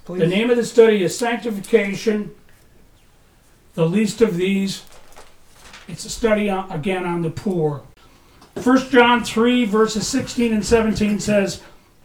please. The name of the study is Sanctification, the Least of These. It's a study, again, on the poor. 1 John 3, verses 16 and 17 says,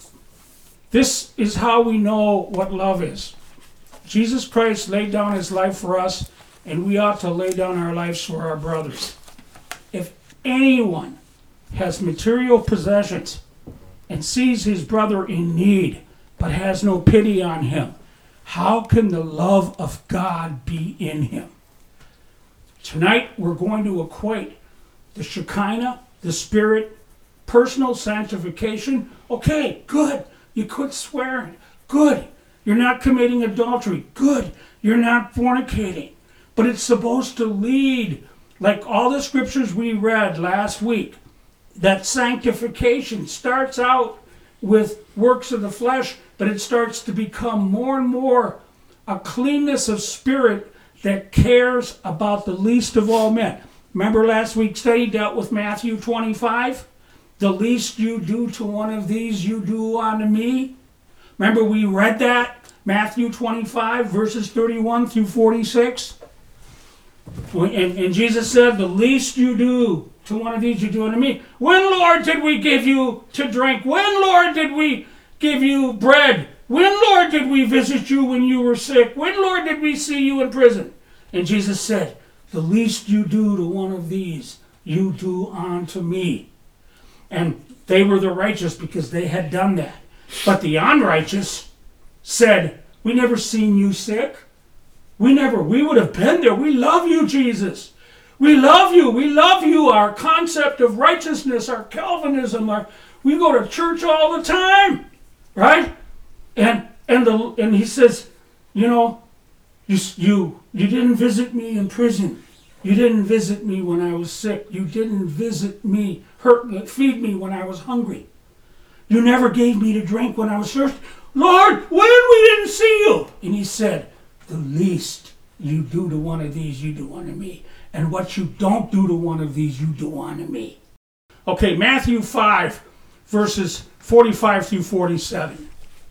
this is how we know what love is. Jesus Christ laid down his life for us, and we ought to lay down our lives for our brothers. If anyone has material possessions and sees his brother in need, but has no pity on him, how can the love of God be in him? Tonight, we're going to equate the Shekinah, the Spirit, personal sanctification. Okay, good. You quit swearing. Good. You're not committing adultery. Good. You're not fornicating. But it's supposed to lead, like all the scriptures we read last week, that sanctification starts out with works of the flesh, but it starts to become more and more a cleanness of spirit that cares about the least of all men. Remember last week's study dealt with Matthew 25? The least you do to one of these, you do unto me. Remember we read that? Matthew 25, verses 31 through 46. And Jesus said, the least you do to one of these, you do unto me. When, Lord, did we give you to drink? When, Lord, did we give you bread? When, Lord, did we visit you when you were sick? When, Lord, did we see you in prison? And Jesus said, the least you do to one of these, you do unto me. And they were the righteous because they had done that. But the unrighteous said, we never seen you sick. We would have been there. We love you, Jesus. We love you. We love you. Our concept of righteousness, our Calvinism, we go to church all the time, right? And he says, you didn't visit me in prison. You didn't visit me when I was sick. You didn't visit me, feed me when I was hungry. You never gave me to drink when I was thirsty. Lord, when we didn't see you? And he said, the least you do to one of these, you do unto me. And what you don't do to one of these, you do unto me. Okay, Matthew 5, verses 45 through 47.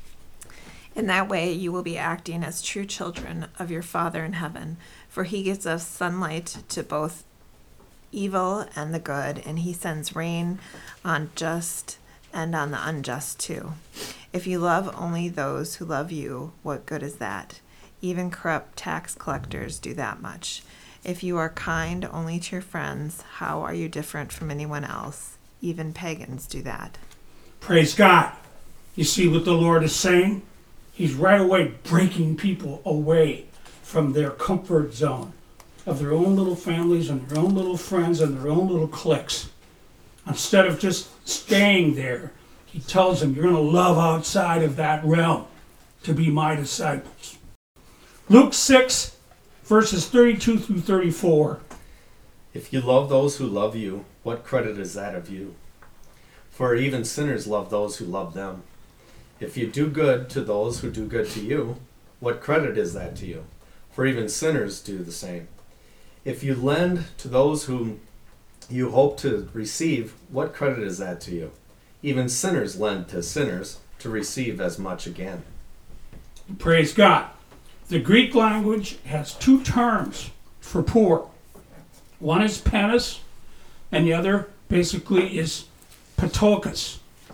In that way you will be acting as true children of your Father in heaven, for he gives us sunlight to both evil and the good, and he sends rain on just and on the unjust too. If you love only those who love you, what good is that? Even corrupt tax collectors do that much. If you are kind only to your friends, how are you different from anyone else? Even pagans do that. Praise God. You see what the Lord is saying? He's right away breaking people away from their comfort zone of their own little families and their own little friends and their own little cliques. Instead of just staying there, he tells them, you're going to love outside of that realm to be my disciples. Luke 6, verses 32 through 34. If you love those who love you, what credit is that of you? For even sinners love those who love them. If you do good to those who do good to you, what credit is that to you? For even sinners do the same. If you lend to those whom you hope to receive, what credit is that to you? Even sinners lend to sinners to receive as much again. Praise God. The Greek language has two terms for poor. One is panis, and the other basically is patochos.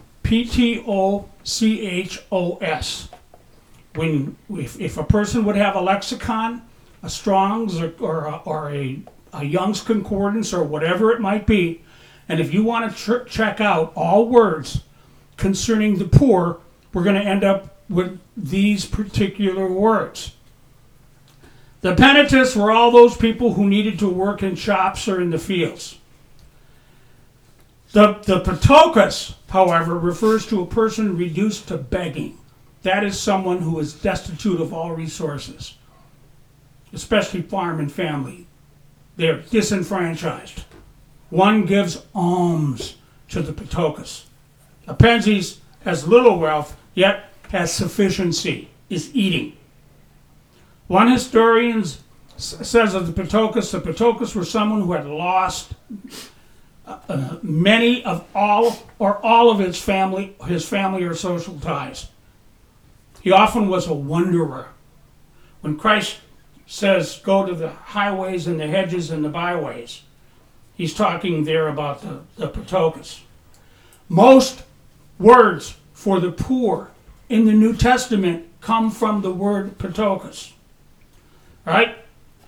P-T-O-C-H-O-S. If a person would have a lexicon, a Strong's or a Young's Concordance or whatever it might be, and if you want to check out all words concerning the poor, we're going to end up with these particular words. The penitents were all those people who needed to work in shops or in the fields. The patochos, however, refers to a person reduced to begging. That is someone who is destitute of all resources, especially farm and family. They're disenfranchised. One gives alms to the patochos. A pensies has little wealth, yet has sufficiency, is eating. One historian says of the patochos were someone who had lost many of all of his family or social ties. He often was a wanderer. When Christ says, go to the highways and the hedges and the byways, he's talking there about the Patokas. Most words for the poor in the New Testament come from the word Patokas. Right?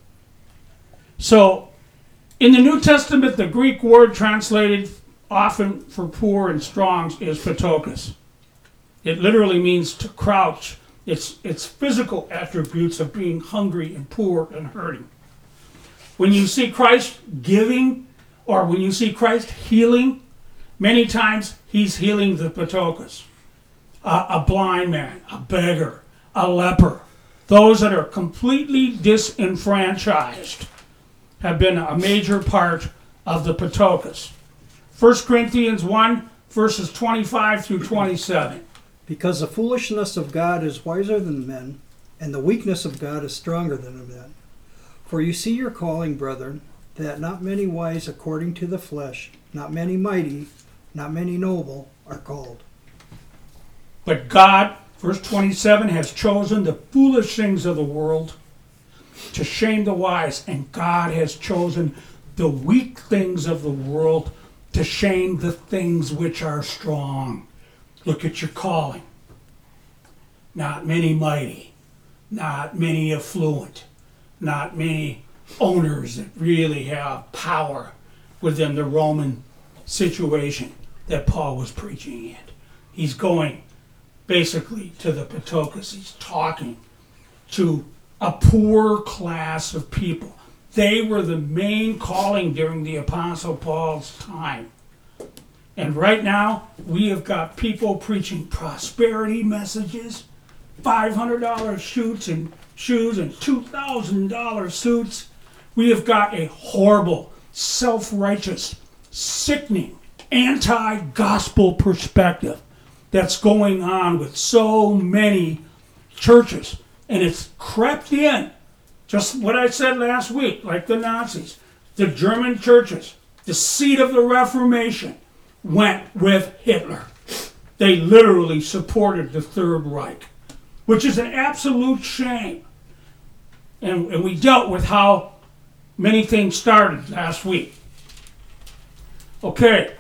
So, in the New Testament, the Greek word translated often for poor in Strong's is Patokas. It literally means to crouch. It's physical attributes of being hungry and poor and hurting. When you see Christ giving, or when you see Christ healing, many times he's healing the Patokas. A blind man, a beggar, a leper. Those that are completely disenfranchised have been a major part of the Patokas. 1 Corinthians 1, verses 25 through 27. Because the foolishness of God is wiser than men, and the weakness of God is stronger than men. For you see your calling, brethren, that not many wise according to the flesh, not many mighty, not many noble are called. But God, verse 27, has chosen the foolish things of the world to shame the wise, and God has chosen the weak things of the world to shame the things which are strong. Look at your calling. Not many mighty, not many affluent, not many owners that really have power within the Roman situation that Paul was preaching in. He's going basically to the Patokas. He's talking to a poor class of people. They were the main calling during the Apostle Paul's time. And right now, we have got people preaching prosperity messages, $500 suits and shoes and $2,000 suits. We have got a horrible, self-righteous, sickening, anti-gospel perspective that's going on with so many churches. And it's crept in, just what I said last week, like the Nazis. The German churches, the seat of the Reformation, went with Hitler. They literally supported the Third Reich, which is an absolute shame. And we dealt with how many things started last week. Okay.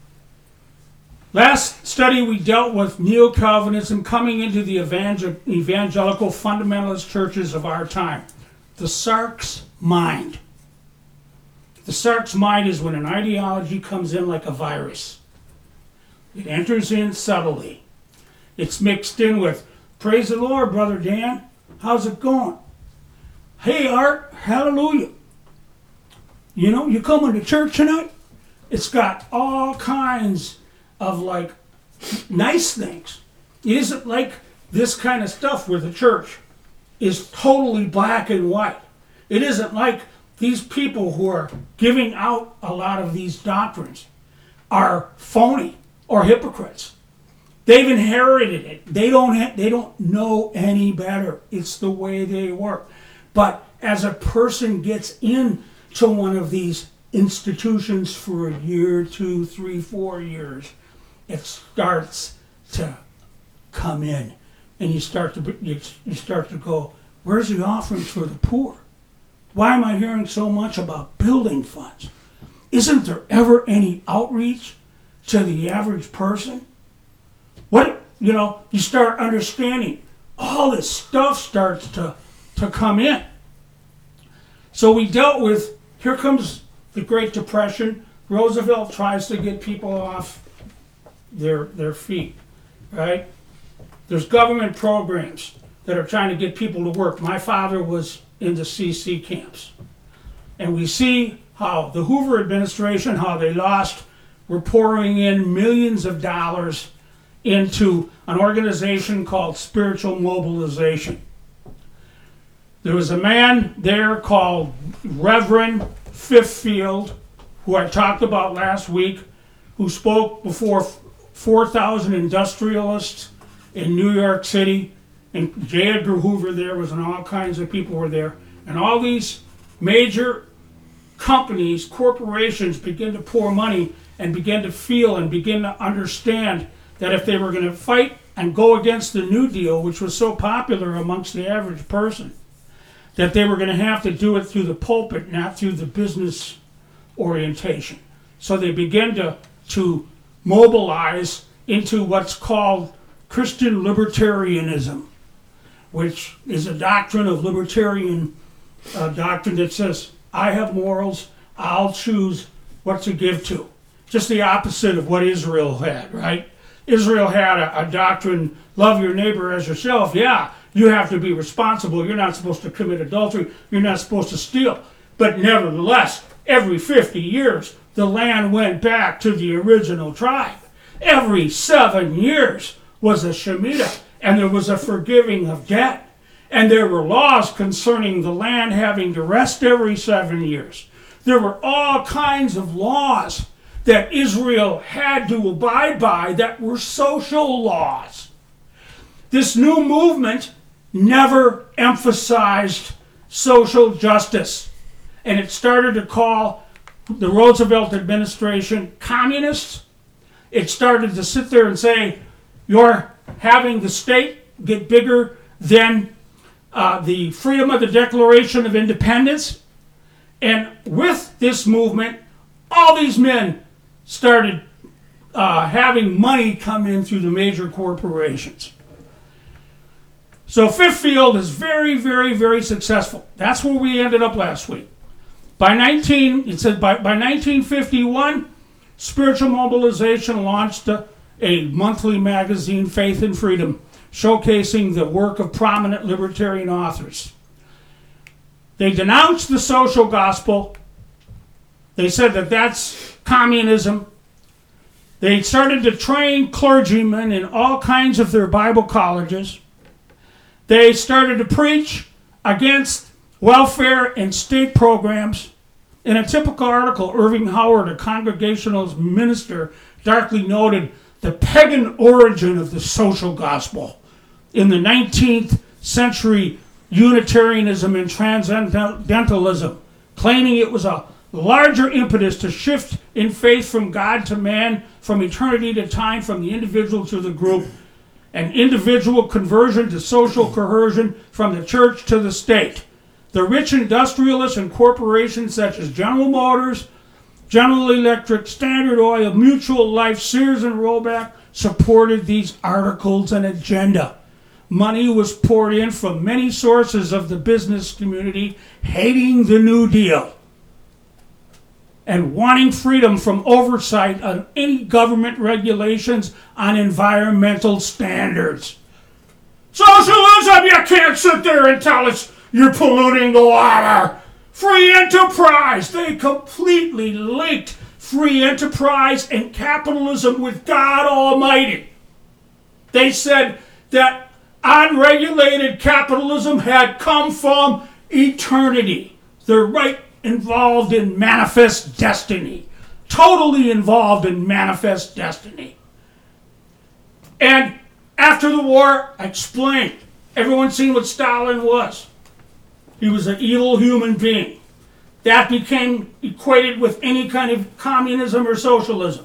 Last study we dealt with Neo-Calvinism coming into the evangelical fundamentalist churches of our time. The Sark's mind. The Sark's mind is when an ideology comes in like a virus. It enters in subtly. It's mixed in with, praise the Lord, Brother Dan. How's it going? Hey, Art, hallelujah. You know, you coming to church tonight? It's got all kinds of like nice things. It isn't like this kind of stuff where the church is totally black and white. It isn't like these people who are giving out a lot of these doctrines are phony or hypocrites. They've inherited it. They don't know any better. It's the way they work. But as a person gets into one of these institutions for a year, 2, 3, 4 years, it starts to come in, and you start to go, where's the offerings for the poor? Why am I hearing so much about building funds? Isn't there ever any outreach to the average person? You start understanding all this stuff starts to come in. So we dealt with, here comes the Great Depression. Roosevelt tries to get people off their feet, right? There's government programs that are trying to get people to work. My father was in the CC camps. And we see how the Hoover administration, how they were pouring in millions of dollars into an organization called Spiritual Mobilization. There was a man there called Reverend Fiffield, who I talked about last week, who spoke before 4,000 industrialists in New York City, and J. Edgar Hoover there was, and all kinds of people were there. And all these major companies, corporations began to pour money and begin to feel and begin to understand that if they were going to fight and go against the New Deal, which was so popular amongst the average person, that they were going to have to do it through the pulpit, not through the business orientation. So they began to mobilize into what's called Christian libertarianism, which is a doctrine of libertarian doctrine that says, I have morals, I'll choose what to give to. Just the opposite of what Israel had, right? Israel had a doctrine, love your neighbor as yourself. Yeah, you have to be responsible. You're not supposed to commit adultery. You're not supposed to steal. But nevertheless, every 50 years, the land went back to the original tribe. Every 7 years was a Shemitah, and there was a forgiving of debt. And there were laws concerning the land having to rest every 7 years. There were all kinds of laws that Israel had to abide by that were social laws. This new movement never emphasized social justice. And it started to call the Roosevelt administration communists. It started to sit there and say, you're having the state get bigger than the freedom of the Declaration of Independence. And with this movement, all these men started having money come in through the major corporations. So Fifth Field is very, very, very successful. That's where we ended up last week. By 1951, Spiritual Mobilization launched a monthly magazine, Faith and Freedom, showcasing the work of prominent libertarian authors. They denounced the social gospel. They said that that's communism. They started to train clergymen in all kinds of their Bible colleges. They started to preach against welfare and state programs. In a typical article, Irving Howard, a Congregationalist minister, darkly noted the pagan origin of the social gospel in the 19th century Unitarianism and Transcendentalism, claiming it was a larger impetus to shift in faith from God to man, from eternity to time, from the individual to the group, an individual conversion to social coercion, from the church to the state. The rich industrialists and corporations such as General Motors, General Electric, Standard Oil, Mutual Life, Sears and Roebuck supported these articles and agenda. Money was poured in from many sources of the business community, hating the New Deal and wanting freedom from oversight on any government regulations on environmental standards. Socialism, you can't sit there and tell us you're polluting the water. Free enterprise, they completely linked free enterprise and capitalism with God Almighty. They said that unregulated capitalism had come from eternity. They're right involved in manifest destiny. Totally involved in manifest destiny. And after the war, I explained. Everyone's seen what Stalin was. He was an evil human being. That became equated with any kind of communism or socialism.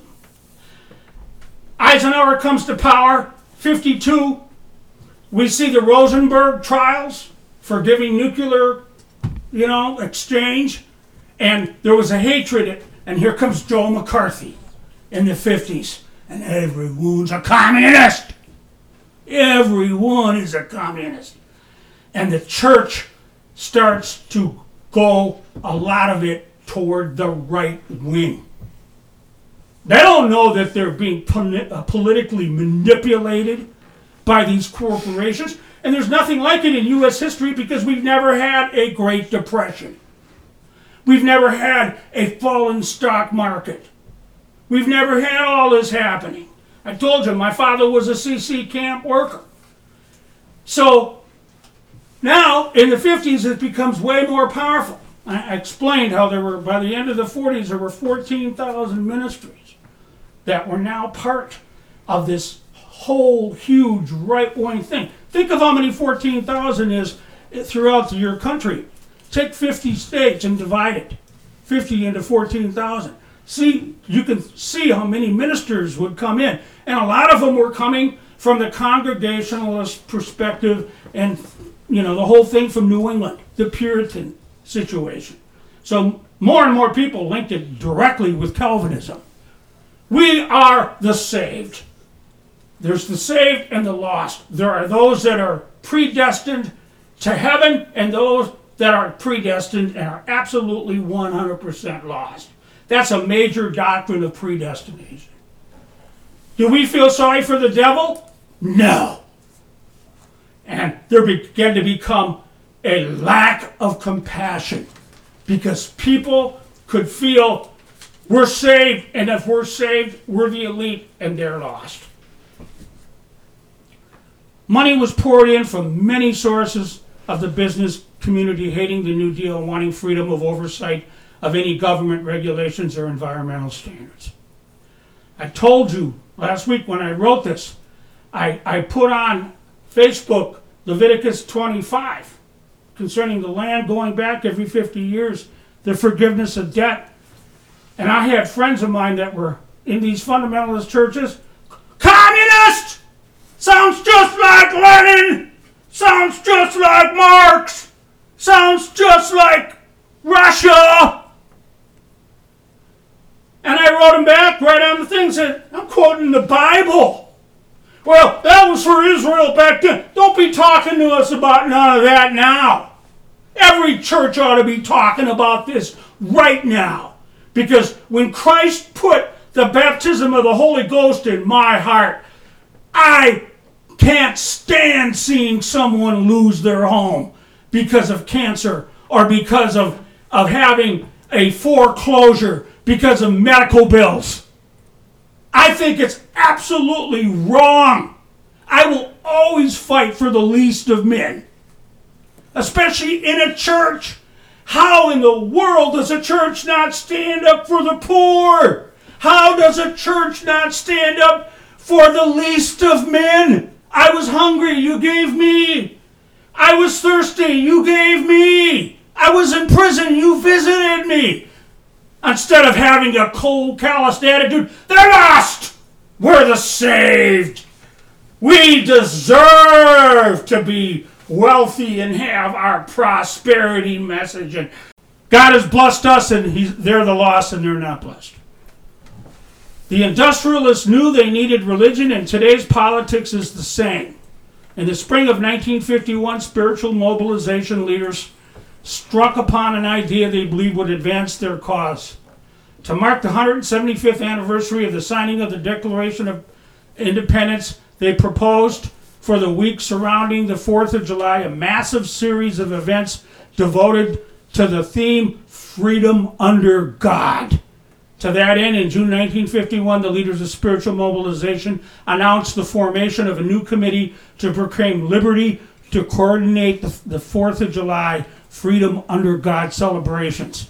Eisenhower comes to power, 52. We see the Rosenberg trials for giving nuclear, exchange. And there was a hatred. And here comes Joe McCarthy in the 50s. And everyone's a communist. Everyone is a communist. And the church starts to go, a lot of it, toward the right wing. They don't know that they're being politically manipulated by these corporations. And there's nothing like it in U.S. history because we've never had a Great Depression. We've never had a fallen stock market. We've never had all this happening. I told you, my father was a CC camp worker. So now, in the 50s, it becomes way more powerful. I explained how there were, by the end of the 40s, there were 14,000 ministries that were now part of this whole huge right-wing thing. Think of how many 14,000 is throughout your country. Take 50 states and divide it. 50 into 14,000. See, you can see how many ministers would come in. And a lot of them were coming from the Congregationalist perspective and, the whole thing from New England, the Puritan situation. So more and more people linked it directly with Calvinism. We are the saved. There's the saved and the lost. There are those that are predestined to heaven and those that are predestined and are absolutely 100% lost. That's a major doctrine of predestination. Do we feel sorry for the devil? No. And there began to become a lack of compassion because people could feel we're saved, and if we're saved, we're the elite and they're lost. Money was poured in from many sources of the business community hating the New Deal and wanting freedom of oversight of any government regulations or environmental standards. I told you last week when I wrote this, I put on Facebook Leviticus 25 concerning the land going back every 50 years, the forgiveness of debt. And I had friends of mine that were in these fundamentalist churches. Communist! Sounds just like Lenin! Sounds just like Marx! Sounds just like Russia! And I wrote them back right on the thing, said, I'm quoting the Bible. Well, that was for Israel back then. Don't be talking to us about none of that now. Every church ought to be talking about this right now. Because when Christ put the baptism of the Holy Ghost in my heart, I can't stand seeing someone lose their home because of cancer or because of having a foreclosure because of medical bills. I think it's absolutely wrong. I will always fight for the least of men, especially in a church. How in the world does a church not stand up for the poor? How does a church not stand up for the least of men? I was hungry, you gave me. I was thirsty, you gave me. I was in prison, you visited me. Instead of having a cold, calloused attitude, they're lost. We're the saved. We deserve to be wealthy and have our prosperity message. And God has blessed us, and they're the lost, and they're not blessed. The industrialists knew they needed religion, and today's politics is the same. In the spring of 1951, spiritual mobilization leaders struck upon an idea they believed would advance their cause. To mark the 175th anniversary of the signing of the Declaration of Independence, they proposed for the week surrounding the 4th of July a massive series of events devoted to the theme, Freedom Under God. To that end, in June 1951, the leaders of spiritual mobilization announced the formation of a new committee to proclaim liberty to coordinate the 4th of July Freedom Under God celebrations.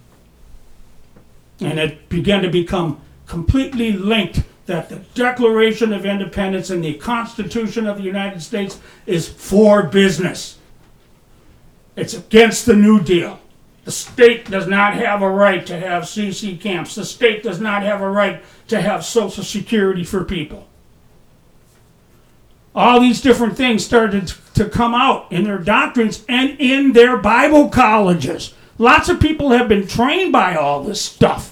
And it began to become completely linked that the Declaration of Independence and the Constitution of the United States is for business. It's against the New Deal. The state does not have a right to have CC camps. The state does not have a right to have Social Security for people. All these different things started to come out in their doctrines and in their Bible colleges. Lots of people have been trained by all this stuff.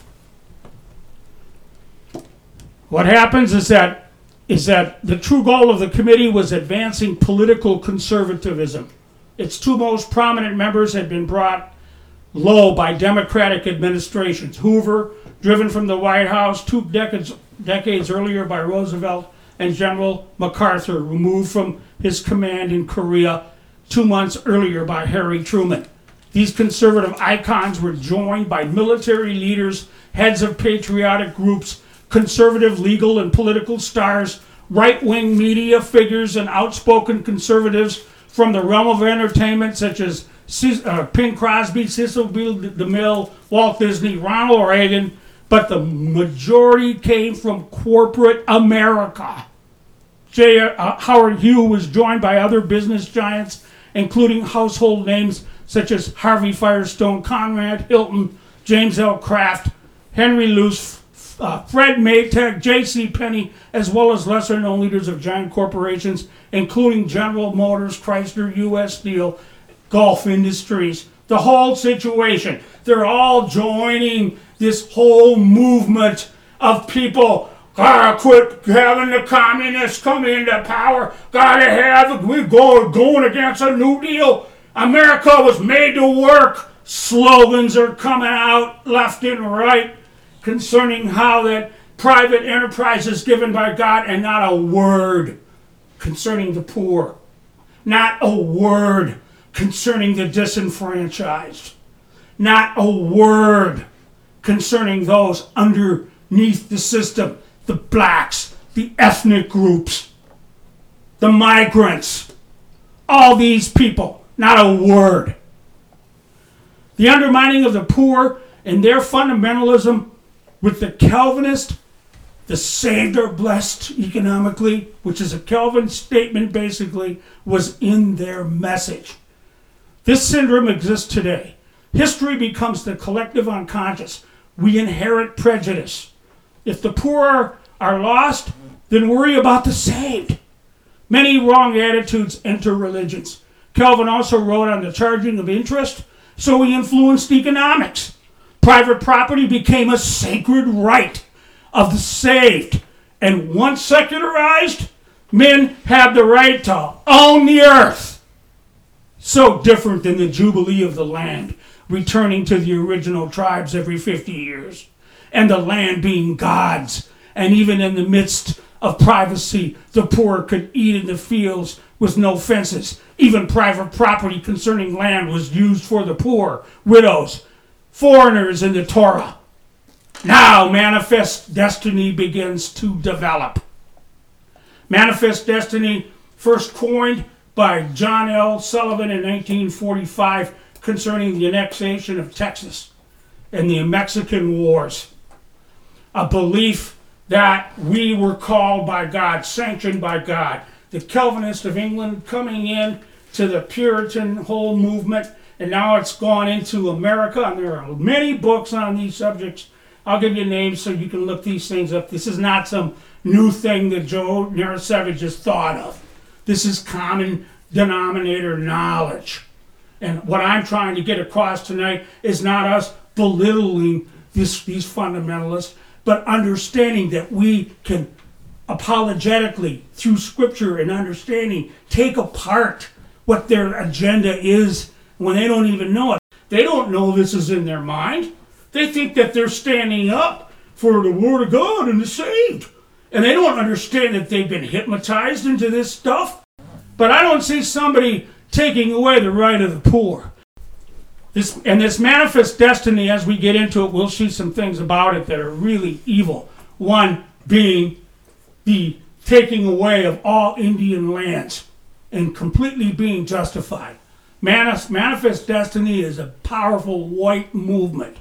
What happens is that the true goal of the committee was advancing political conservatism. Its two most prominent members had been brought low by Democratic administrations. Hoover, driven from the White House 2 decades earlier by Roosevelt, and General MacArthur, removed from his command in Korea 2 months earlier by Harry Truman. These conservative icons were joined by military leaders, heads of patriotic groups, conservative legal and political stars, right-wing media figures, and outspoken conservatives from the realm of entertainment such as Bing Crosby, Cecil B. DeMille, Walt Disney, Ronald Reagan, but the majority came from corporate America. Howard Hughes was joined by other business giants, including household names such as Harvey Firestone, Conrad Hilton, James L. Kraft, Henry Luce, Fred Maytag, J.C. Penney, as well as lesser-known leaders of giant corporations, including General Motors, Chrysler, U.S. Steel, Gulf Industries. The whole situation. They're all joining this whole movement of people. Gotta quit having the communists come into power. We're going against a New Deal. America was made to work. Slogans are coming out left and right concerning how that private enterprise is given by God, and not a word concerning the poor. Not a word concerning the disenfranchised. Not a word concerning those underneath the system. The blacks, the ethnic groups, the migrants, all these people. Not a word. The undermining of the poor and their fundamentalism with the Calvinist, the saved are blessed economically, which is a Calvin statement basically, was in their message. This syndrome exists today. History becomes the collective unconscious. We inherit prejudice. If the poor are lost, then worry about the saved. Many wrong attitudes enter religions. Calvin also wrote on the charging of interest, so he influenced economics. Private property became a sacred right of the saved. And once secularized, men have the right to own the earth. So different than the Jubilee of the land, returning to the original tribes every 50 years, and the land being God's. And even in the midst of privacy, the poor could eat in the fields with no fences. Even private property concerning land was used for the poor, widows, foreigners in the Torah. Now manifest destiny begins to develop. Manifest destiny, first coined by John L. Sullivan in 1945, concerning the annexation of Texas and the Mexican Wars. A belief that we were called by God, sanctioned by God. The Calvinists of England coming in to the Puritan whole movement, and now it's gone into America, and there are many books on these subjects. I'll give you names so you can look these things up. This is not some new thing that Joe Narasevich has thought of. This is common denominator knowledge. And what I'm trying to get across tonight is not us belittling these fundamentalists, but understanding that we can apologetically, through scripture and understanding, take apart what their agenda is when they don't even know it. They don't know this is in their mind. They think that they're standing up for the Word of God and the saved. And they don't understand that they've been hypnotized into this stuff. But I don't see somebody taking away the right of the poor. This manifest destiny, as we get into it, we'll see some things about it that are really evil. One being the taking away of all Indian lands and completely being justified. Manifest destiny is a powerful white movement.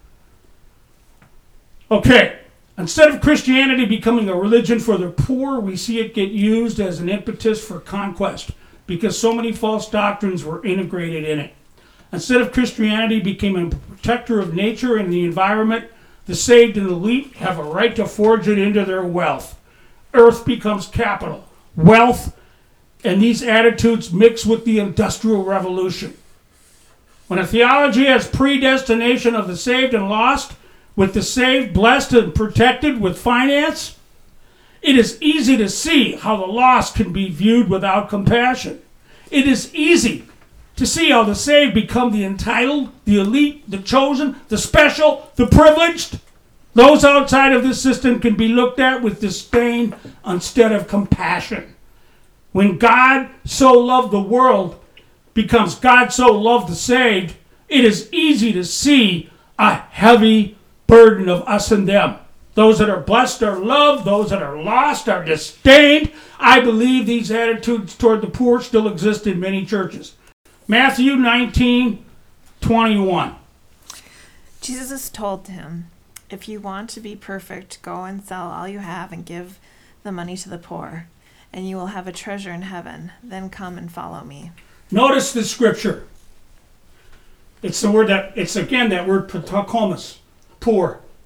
Okay, instead of Christianity becoming a religion for the poor, we see it get used as an impetus for conquest because so many false doctrines were integrated in it. Instead of Christianity becoming a protector of nature and the environment, the saved and elite have a right to forge it into their wealth. Earth becomes capital. Wealth and these attitudes mix with the Industrial Revolution. When a theology has predestination of the saved and lost, with the saved blessed and protected with finance, it is easy to see how the lost can be viewed without compassion. It is easy to see how the saved become the entitled, the elite, the chosen, the special, the privileged. Those outside of this system can be looked at with disdain instead of compassion. When God so loved the world becomes God so loved the saved, it is easy to see a heavy burden of us and them. Those that are blessed are loved. Those that are lost are disdained. I believe these attitudes toward the poor still exist in many churches. Matthew 19:21. Jesus told him, "If you want to be perfect, go and sell all you have and give the money to the poor, and you will have a treasure in heaven. Then come and follow me." Notice the scripture. It's the word that, it's again that word patokomos, poor.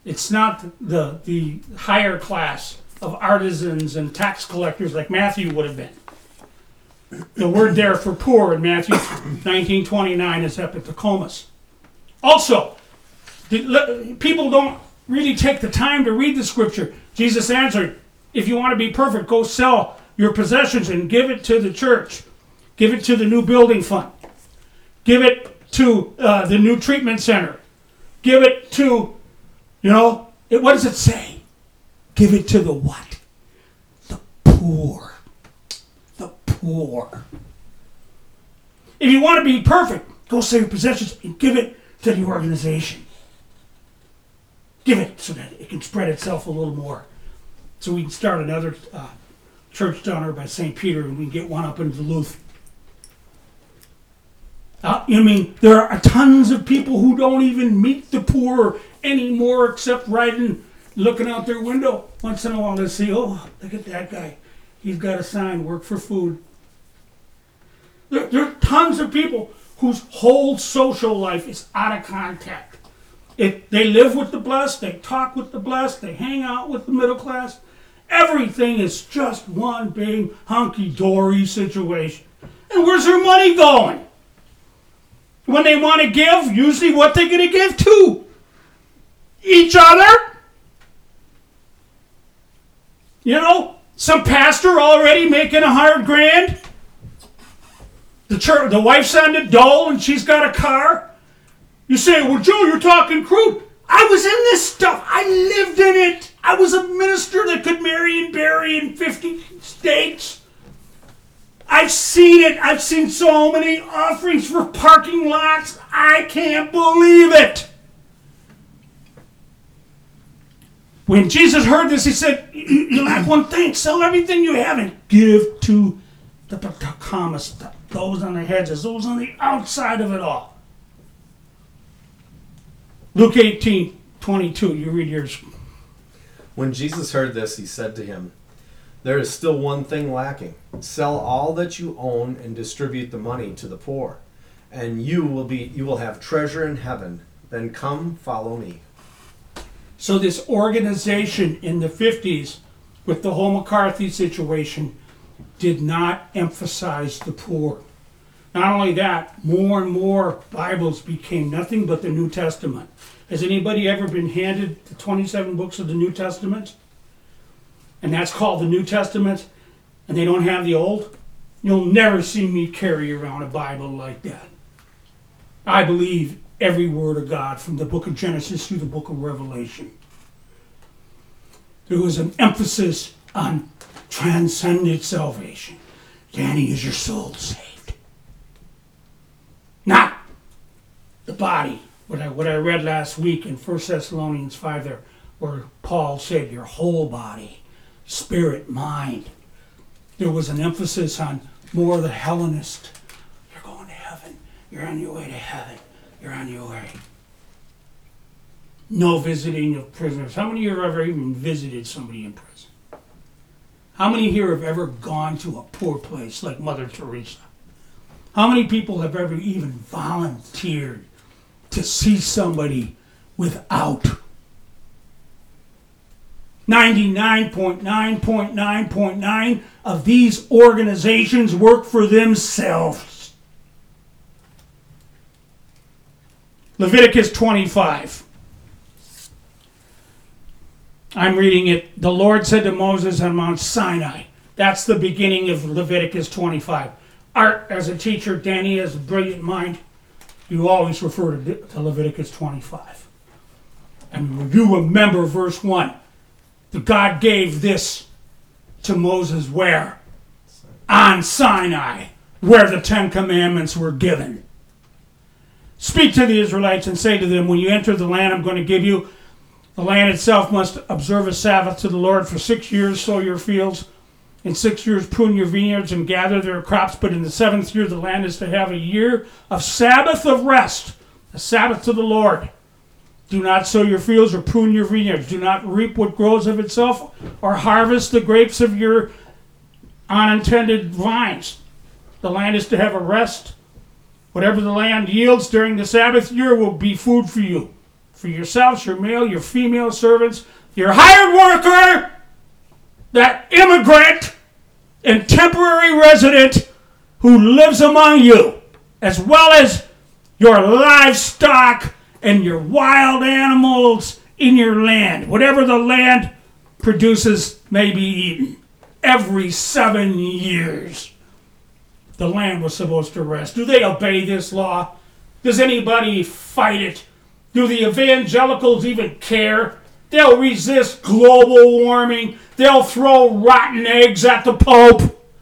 It's not the higher class of artisans and tax collectors like Matthew would have been. The word there for poor in Matthew 19:29 is epitikomas. Also, people don't really take the time to read the scripture. Jesus answered, if you want to be perfect, go sell your possessions and give it to the church. Give it to the new building fund. Give it to the new treatment center. Give it to, what does it say? Give it to the what? The poor. The poor. If you want to be perfect, go sell your possessions and give it to the organization. Give it so that it can spread itself a little more. So we can start another church down there by St. Peter, and we can get one up in Duluth. There are tons of people who don't even meet the poor anymore, except looking out their window. Once in a while they see, oh, look at that guy. He's got a sign, work for food. There are tons of people whose whole social life is out of contact. They live with the blessed, they talk with the blessed, they hang out with the middle class. Everything is just one big hunky-dory situation. And where's their money going? When they want to give, usually what they're going to give to? Each other? Some pastor already making $100,000. The wife's on the dole and she's got a car. You say, well, Joe, you're talking crude. I was in this stuff. I lived in it. I was a minister that could marry and bury in 50 states. I've seen it. I've seen so many offerings for parking lots. I can't believe it. When Jesus heard this, he said, you lack one thing. Sell everything you have and give to the Patacamas, those on the hedges, those on the outside of it all. Luke 18:22, you read yours. When Jesus heard this, he said to him, there is still one thing lacking. Sell all that you own and distribute the money to the poor, and you will have treasure in heaven. Then come, follow me. So this organization in the 50s, with the whole McCarthy situation, did not emphasize the poor. Not only that, more and more Bibles became nothing but the New Testament. Has anybody ever been handed the 27 books of the New Testament? And that's called the New Testament, and they don't have the Old? You'll never see me carry around a Bible like that. I believe every word of God from the book of Genesis through the book of Revelation. There was an emphasis on transcendent salvation. Danny, is your soul saved? Not the body. What I read last week in 1 Thessalonians 5 there, where Paul said your whole body, spirit, mind. There was an emphasis on more of the Hellenist. You're going to heaven. You're on your way to heaven. You're on your way. No visiting of prisoners. How many here have ever even visited somebody in prison? How many here have ever gone to a poor place like Mother Teresa? How many people have ever even volunteered to see somebody without? 99.9.9.9 of these organizations work for themselves. Leviticus 25. I'm reading it. The Lord said to Moses on Mount Sinai. That's the beginning of Leviticus 25. Art, as a teacher, Danny has a brilliant mind. You always refer to Leviticus 25. And you remember verse 1. That God gave this to Moses where? On Sinai, where the 10 Commandments were given. Speak to the Israelites and say to them, when you enter the land I'm going to give you, the land itself must observe a Sabbath to the Lord. For 6 years sow your fields, in 6 years prune your vineyards and gather their crops, but in the 7th year the land is to have a year of Sabbath of rest, a Sabbath to the Lord. Do not sow your fields or prune your vineyards. Do not reap what grows of itself or harvest the grapes of your unintended vines. The land is to have a rest. Whatever the land yields during the Sabbath year will be food for you. for yourselves, your male, your female servants, your hired worker, that immigrant and temporary resident who lives among you, as well as your livestock and your wild animals in your land. Whatever the land produces may be eaten. Every 7 years, the land was supposed to rest. Do they obey this law? Does anybody fight it? Do the evangelicals even care? They'll resist global warming. They'll throw rotten eggs at the Pope.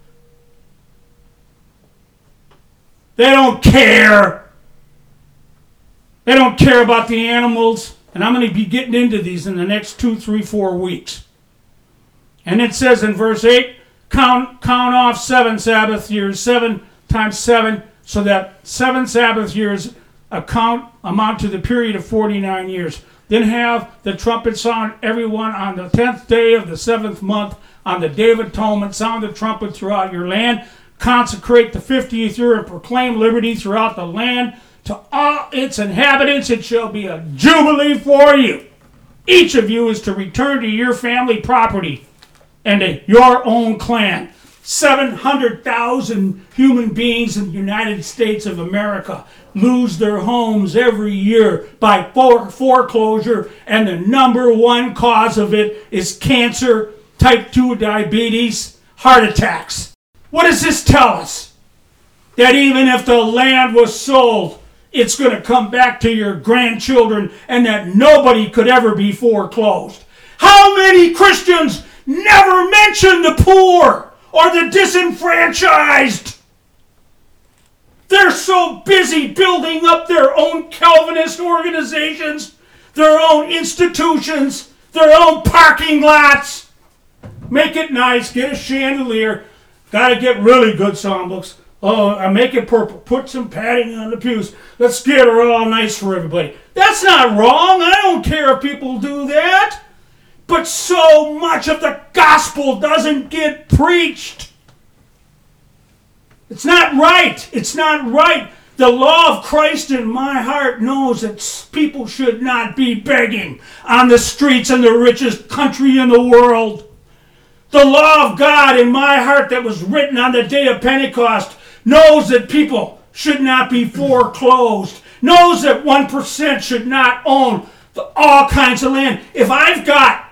They don't care. They don't care about the animals. And I'm going to be getting into these in the next 2, 3, 4 weeks. And it says in verse 8, count off 7 Sabbath years, 7 times 7, so that 7 Sabbath years amount to the period of 49 years. Then have the trumpet sound everyone on the 10th day of the 7th month, on the Day of Atonement, sound the trumpet throughout your land, consecrate the 50th year and proclaim liberty throughout the land. To all its inhabitants it shall be a jubilee for you. Each of you is to return to your family property and to your own clan. 700,000 human beings in the United States of America lose their homes every year by foreclosure, and the number one cause of it is cancer, type 2 diabetes, heart attacks. What does this tell us? That even if the land was sold, it's going to come back to your grandchildren, and that nobody could ever be foreclosed. How many Christians never mention the poor or the disenfranchised? They're so busy building up their own Calvinist organizations, their own institutions, their own parking lots. Make it nice, get a chandelier. Got to get really good songbooks. Oh, make it purple. Put some padding on the pews. Let's get her all nice for everybody. That's not wrong. I don't care if people do that. But so much of the gospel doesn't get preached. It's not right. It's not right. The law of Christ in my heart knows that people should not be begging on the streets in the richest country in the world. The law of God in my heart that was written on the day of Pentecost knows that people should not be foreclosed, knows that 1% should not own all kinds of land. If I've got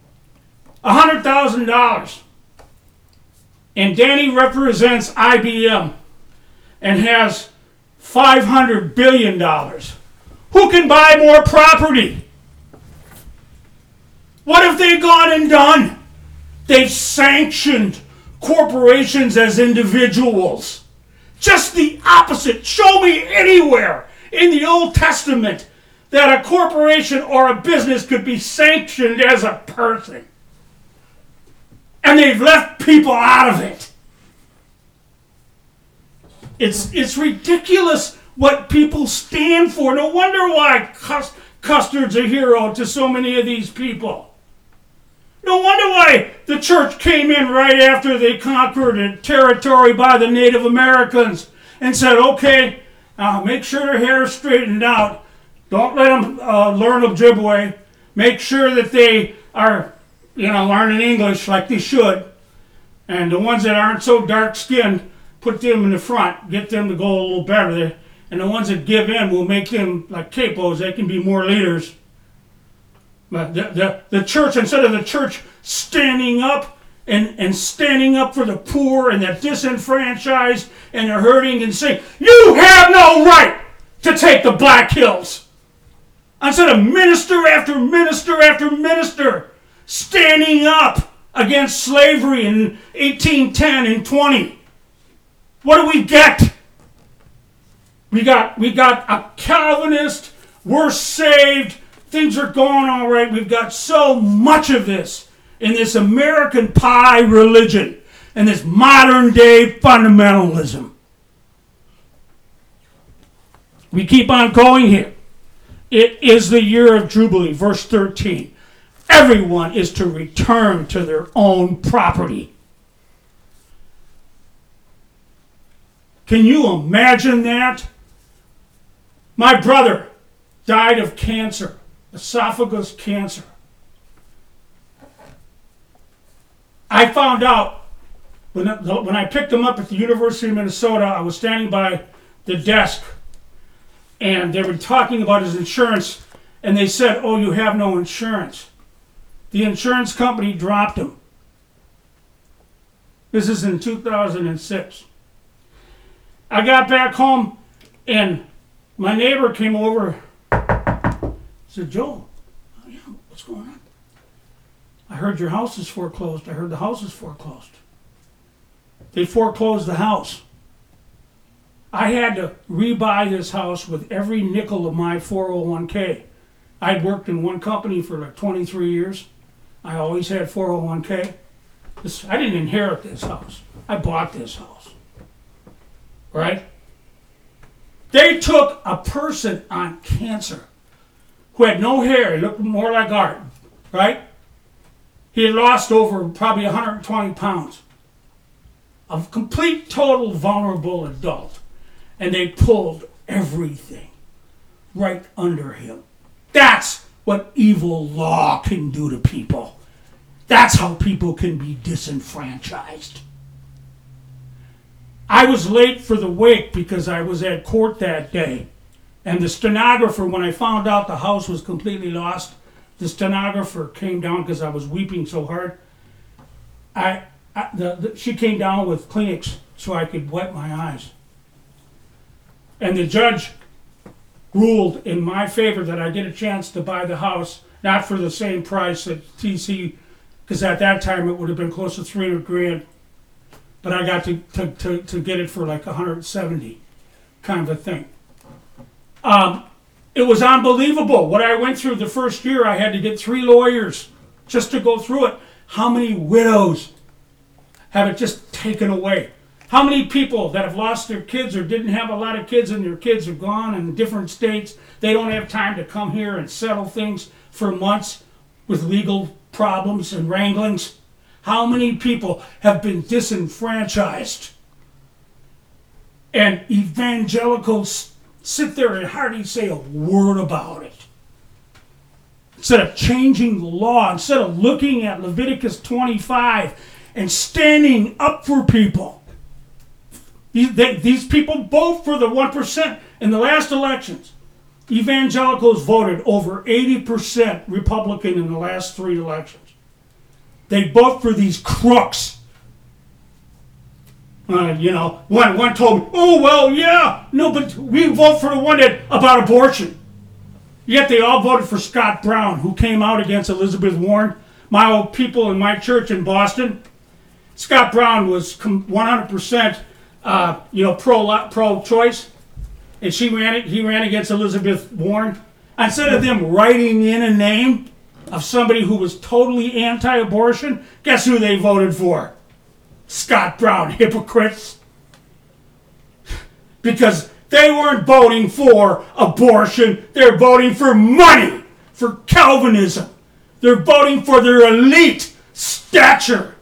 $100,000 and Danny represents IBM and has $500 billion, who can buy more property? What have they gone and done? They've sanctioned corporations as individuals. Just the opposite. Show me anywhere in the Old Testament that a corporation or a business could be sanctioned as a person. And they've left people out of it. It's ridiculous what people stand for. No wonder why Custard's a hero to so many of these people. No wonder why the church came in right after they conquered a territory by the Native Americans and said, okay, make sure their hair is straightened out. Don't let them learn Ojibwe. Make sure that they are, learning English like they should. And the ones that aren't so dark-skinned, put them in the front. Get them to go a little better. And the ones that give in, will make them like capos. They can be more leaders. But the church, instead of the church standing up and standing up for the poor and the disenfranchised and the hurting and saying, you have no right to take the Black Hills. Instead of minister after minister after minister standing up against slavery in 1810 and 20. What do we get? We got a Calvinist, we're saved, things are going all right. We've got so much of this in this American pie religion and this modern day fundamentalism. We keep on going here. It is the year of Jubilee, verse 13. Everyone is to return to their own property. Can you imagine that? My brother died of cancer esophagus cancer. I found out when I picked him up at the University of Minnesota, I was standing by the desk and they were talking about his insurance, and they said, "Oh, you have no insurance." The insurance company dropped him. This is in 2006. I got back home and my neighbor came over. Said, "Joe, oh yeah, what's going on? I heard your house is foreclosed. I heard the house is foreclosed." They foreclosed the house. I had to rebuy this house with every nickel of my 401k. I'd worked in one company for like 23 years. I always had 401k. I didn't inherit this house. I bought this house. Right? They took a person on cancer who had no hair. He looked more like Art. Right? He had lost over probably 120 pounds. A complete, total, vulnerable adult. And they pulled everything right under him. That's what evil law can do to people. That's how people can be disenfranchised. I was late for the wake because I was at court that day. And the stenographer, when I found out the house was completely lost, the stenographer came down because I was weeping so hard. She came down with Kleenex so I could wipe my eyes. And the judge ruled in my favor that I get a chance to buy the house, not for the same price that TC, because at that time it would have been close to $300,000, but I got to get it for like 170, kind of a thing. It was unbelievable what I went through the first year. I had to get 3 lawyers just to go through it. How many widows have it just taken away? How many people that have lost their kids or didn't have a lot of kids and their kids are gone in different states, they don't have time to come here and settle things for months with legal problems and wranglings? How many people have been disenfranchised? And evangelicals sit there and hardly say a word about it. Instead of changing the law, instead of looking at Leviticus 25 and standing up for people. These people vote for the 1%. In the last elections, evangelicals voted over 80% Republican in the last 3 elections. They vote for these crooks. One told me, "Oh, well, yeah, no, but we vote for the one about abortion." Yet they all voted for Scott Brown, who came out against Elizabeth Warren. My old people in my church in Boston, Scott Brown was 100% pro-choice, and he ran against Elizabeth Warren. Instead of them writing in a name of somebody who was totally anti-abortion, guess who they voted for? Scott Brown, hypocrites. Because they weren't voting for abortion, they're voting for money, for Calvinism. They're voting for their elite stature.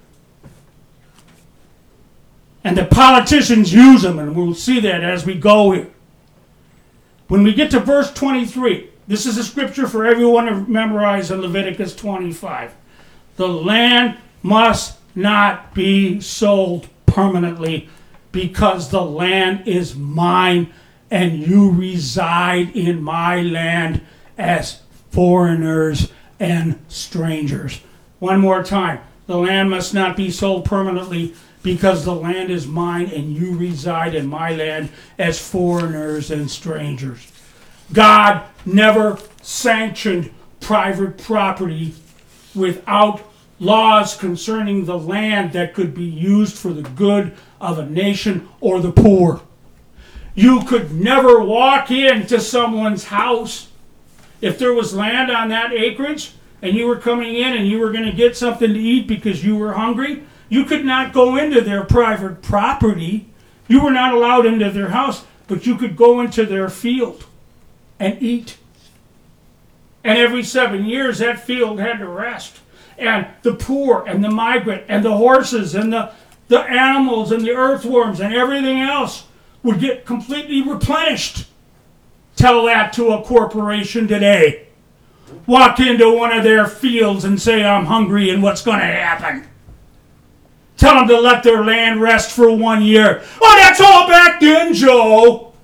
And the politicians use them, and we'll see that as we go here. When we get to verse 23, this is a scripture for everyone to memorize in Leviticus 25. The land must not be sold permanently because the land is mine and you reside in my land as foreigners and strangers. One more time. The land must not be sold permanently because the land is mine and you reside in my land as foreigners and strangers. God never sanctioned private property without laws concerning the land that could be used for the good of a nation or the poor. You could never walk into someone's house if there was land on that acreage and you were coming in and you were going to get something to eat because you were hungry. You could not go into their private property. You were not allowed into their house, but you could go into their field and eat. And every 7 years that field had to rest. And the poor and the migrant and the horses and the animals and the earthworms and everything else would get completely replenished. Tell that to a corporation today. walk into one of their fields and say, I'm hungry, and what's going to happen? Tell them to let their land rest for 1 year. Oh, that's all back then, Joe.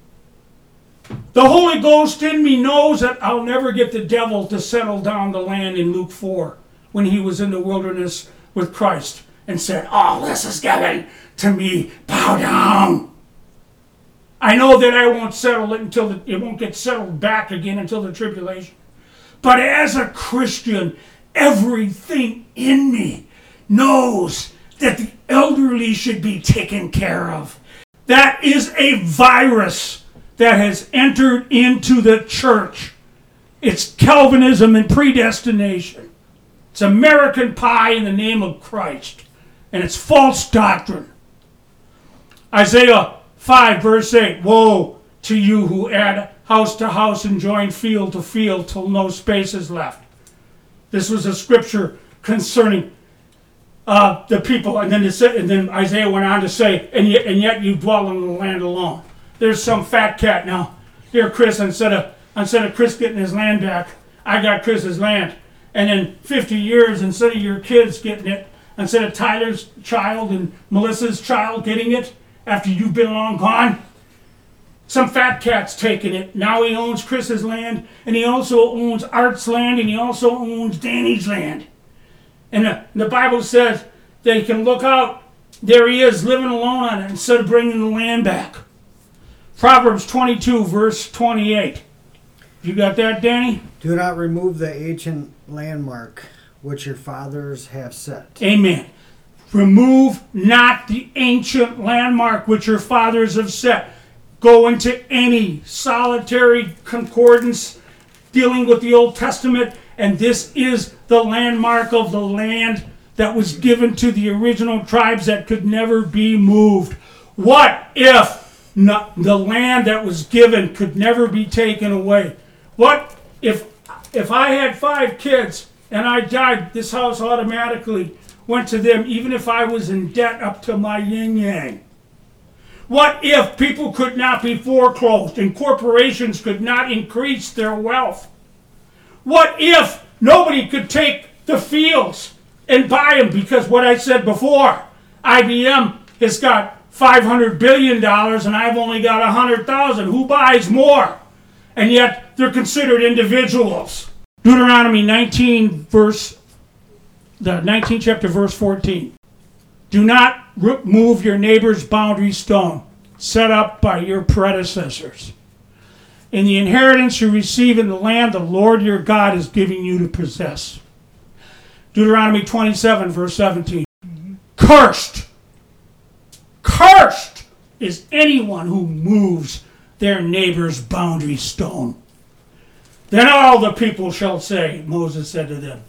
The Holy Ghost in me knows that I'll never get the devil to settle down the land in Luke 4 when he was in the wilderness with Christ and said, oh, this is given to me. Bow down. I know that I won't settle it until it won't get settled back again until the tribulation. But as a Christian, everything in me knows that the elderly should be taken care of. That is a virus that has entered into the church. It's Calvinism and predestination. It's American pie in the name of Christ. And it's false doctrine. Isaiah 5 verse 8, woe to you who add house to house and join field to field till no space is left. This was a scripture concerning the people, and then Isaiah went on to say, and yet you dwell in the land alone. There's some fat cat now. Here, Chris, instead of Chris getting his land back, I got Chris's land. And in 50 years, instead of your kids getting it, instead of Tyler's child and Melissa's child getting it after you've been long gone, some fat cat's taking it. Now he owns Chris's land, and he also owns Art's land, and he also owns Danny's land. And the Bible says that he can look out. There he is, living alone on it, instead of bringing the land back. Proverbs 22, verse 28. You got that, Danny? Do not remove the ancient landmark which your fathers have set. Amen. Remove not the ancient landmark which your fathers have set. Go into any solitary concordance dealing with the Old Testament, and this is the landmark of the land that was given to the original tribes that could never be moved. What if the land that was given could never be taken away? What if I had 5 kids and I died, this house automatically went to them even if I was in debt up to my yin-yang? What if people could not be foreclosed and corporations could not increase their wealth? What if nobody could take the fields and buy them? Because what I said before, IBM has got $500 billion and I've only got 100,000. Who buys more? And yet they're considered individuals. Deuteronomy 19, the 19th chapter, verse 14. Do not remove your neighbor's boundary stone set up by your predecessors. In the inheritance you receive in the land the Lord your God is giving you to possess. Deuteronomy 27, verse 17. Cursed is anyone who moves their neighbor's boundary stone. Then all the people shall say, Moses said to them,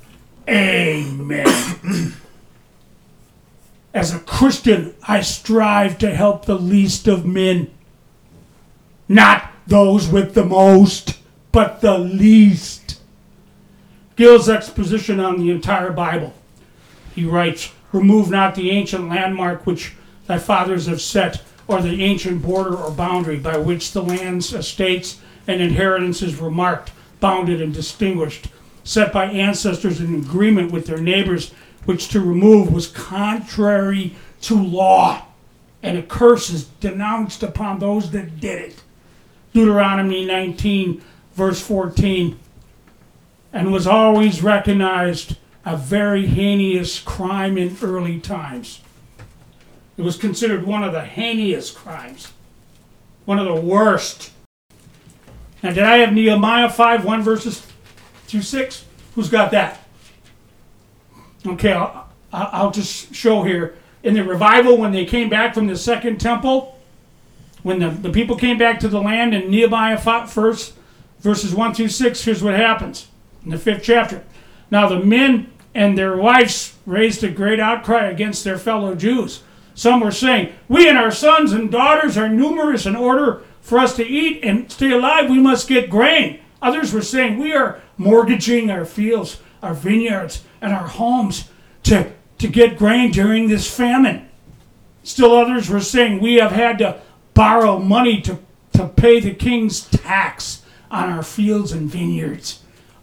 Amen. As a Christian, I strive to help the least of men. Not those with the most, but the least. Gill's exposition on the entire Bible. He writes, remove not the ancient landmark which thy fathers have set, or the ancient border or boundary by which the lands, estates, and inheritances were marked, bounded, and distinguished, set by ancestors in agreement with their neighbors, which to remove was contrary to law, and a curse is denounced upon those that did it. Deuteronomy 19, verse 14, and was always recognized a very heinous crime in early times. It was considered one of the heinous crimes, one of the worst. Now, did I have Nehemiah 5, 1 verses through 6? Who's got that? Okay, I'll just show here. In the revival, when they came back from the second temple, when the people came back to the land in Nehemiah 5, verses 1 through 6, here's what happens in the 5th chapter. Now the men and their wives raised a great outcry against their fellow Jews. Some were saying, we and our sons and daughters are numerous. In order for us to eat and stay alive, we must get grain. Others were saying, we are mortgaging our fields, our vineyards, and our homes to get grain during this famine. Still others were saying, we have had to borrow money to pay the king's tax on our fields and vineyards.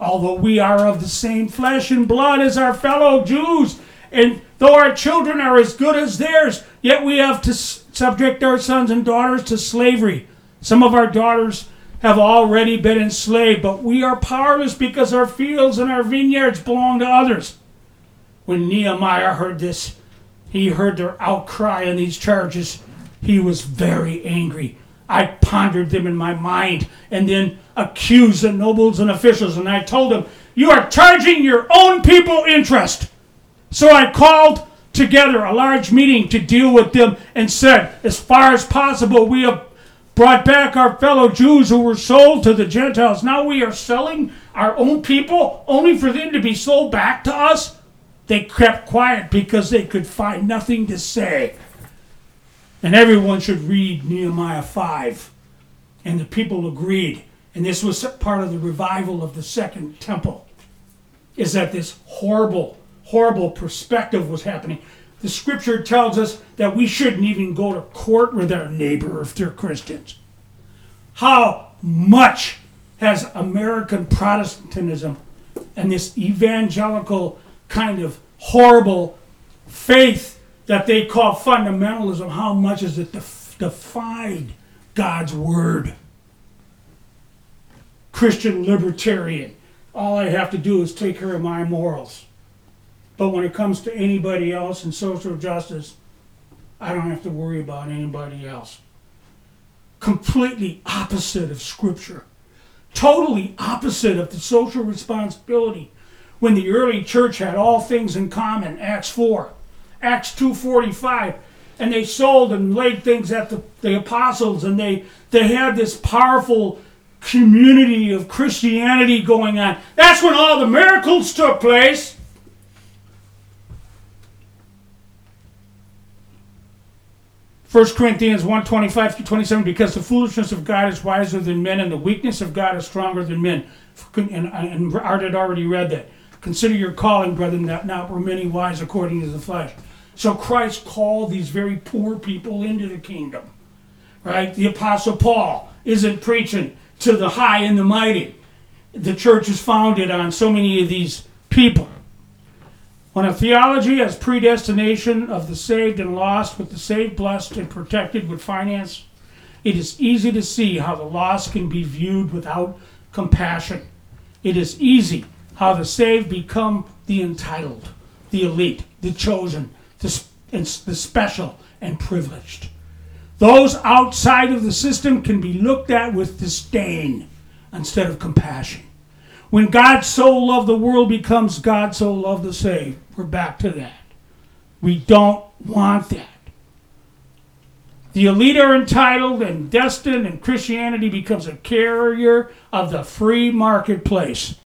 although we are of the same flesh and blood as our fellow Jews, and though our children are as good as theirs, yet we have to subject our sons and daughters to slavery. Some of our daughters have already been enslaved, but we are powerless because our fields and our vineyards belong to others. When Nehemiah heard this, he heard their outcry on these charges. He was very angry. I pondered them in my mind and then accused the nobles and officials, and I told them, you are charging your own people interest. So I called together a large meeting to deal with them and said, as far as possible, we have brought back our fellow Jews who were sold to the Gentiles. Now we are selling our own people only for them to be sold back to us. They kept quiet because they could find nothing to say. And everyone should read Nehemiah 5. And the people agreed. And this was part of the revival of the Second Temple. Is that this horrible perspective was happening. The scripture tells us that we shouldn't even go to court with our neighbor if they're Christians. How much has American Protestantism and this evangelical kind of horrible faith that they call fundamentalism, how much has it defied God's word? Christian libertarian. All I have to do is take care of my morals. But when it comes to anybody else in social justice, I don't have to worry about anybody else. Completely opposite of Scripture. Totally opposite of the social responsibility. When the early church had all things in common, Acts 4, Acts 2:45, and they sold and laid things at the apostles, and they had this powerful community of Christianity going on. That's when all the miracles took place. 1 Corinthians 1:25-27, because the foolishness of God is wiser than men, and the weakness of God is stronger than men. And Art had already read that. Consider your calling, brethren, that not were many wise according to the flesh. So Christ called these very poor people into the kingdom. Right? The Apostle Paul isn't preaching to the high and the mighty. The church is founded on so many of these people. When a theology has predestination of the saved and lost, with the saved blessed and protected with finance, it is easy to see how the lost can be viewed without compassion. It is easy how the saved become the entitled, the elite, the chosen, the special and privileged. Those outside of the system can be looked at with disdain instead of compassion. When God so loved the world becomes God so loved the saved. We're back to that. We don't want that. The elite are entitled and destined, and Christianity becomes a carrier of the free marketplace.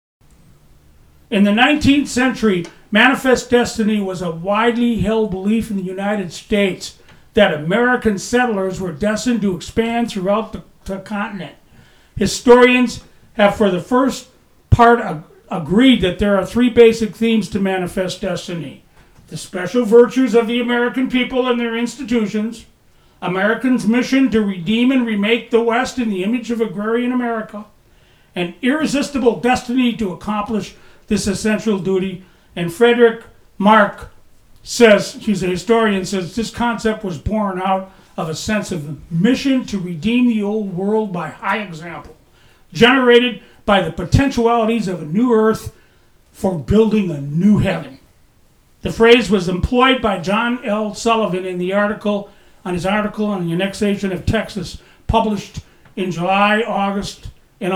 In the 19th century, manifest destiny was a widely held belief in the United States that American settlers were destined to expand throughout the continent. Historians have, for the first part, agreed that there are three basic themes to manifest destiny: the special virtues of the American people and their institutions, Americans' mission to redeem and remake the West in the image of agrarian America, and irresistible destiny to accomplish this essential duty. And Frederick Mark says, he's a historian, says this concept was born out of a sense of mission to redeem the old world by high example, generated by the potentialities of a new earth for building a new heaven. The phrase was employed by John L. Sullivan in his article on the annexation of Texas, published in August of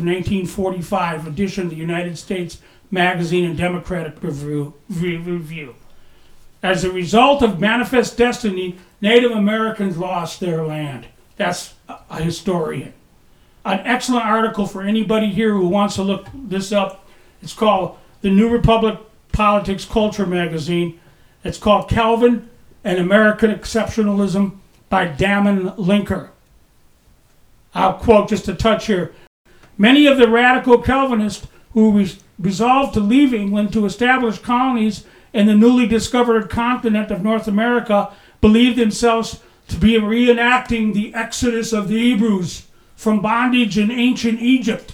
1945, edition of the United States Magazine and Democratic Review. As a result of manifest destiny, Native Americans lost their land. That's a historian. An excellent article for anybody here who wants to look this up. It's called The New Republic Politics Culture Magazine. It's called Calvin and American Exceptionalism by Damon Linker. I'll quote just a touch here. Many of the radical Calvinists who resolved to leave England to establish colonies in the newly discovered continent of North America believed themselves to be reenacting the exodus of the Hebrews from bondage in ancient Egypt,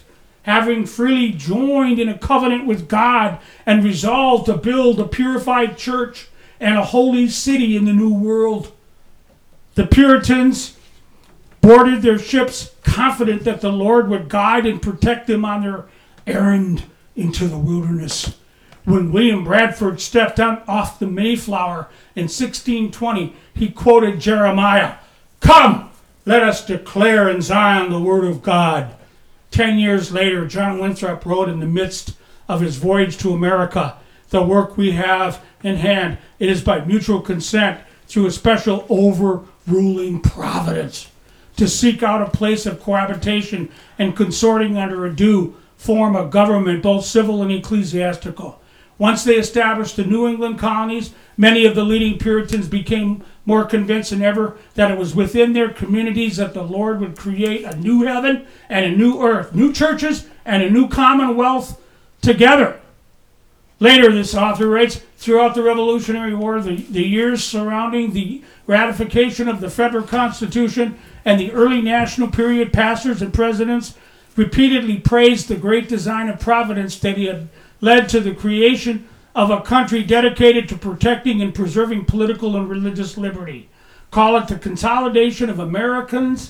having freely joined in a covenant with God and resolved to build a purified church and a holy city in the New World. The Puritans boarded their ships confident that the Lord would guide and protect them on their errand into the wilderness. When William Bradford stepped off the Mayflower in 1620, he quoted Jeremiah, "Come, let us declare in Zion the word of God." 10 years later, John Winthrop wrote in the midst of his voyage to America, "The work we have in hand, it is by mutual consent through a special overruling providence to seek out a place of cohabitation and consorting under a due form of government, both civil and ecclesiastical." Once they established the New England colonies, many of the leading Puritans became more convinced than ever that it was within their communities that the Lord would create a new heaven and a new earth, new churches and a new commonwealth together. Later, this author writes, throughout the Revolutionary War, the years surrounding the ratification of the federal Constitution and the early national period, pastors and presidents repeatedly praised the great design of providence that had led to the creation of a country dedicated to protecting and preserving political and religious liberty. Call it the consolidation of America's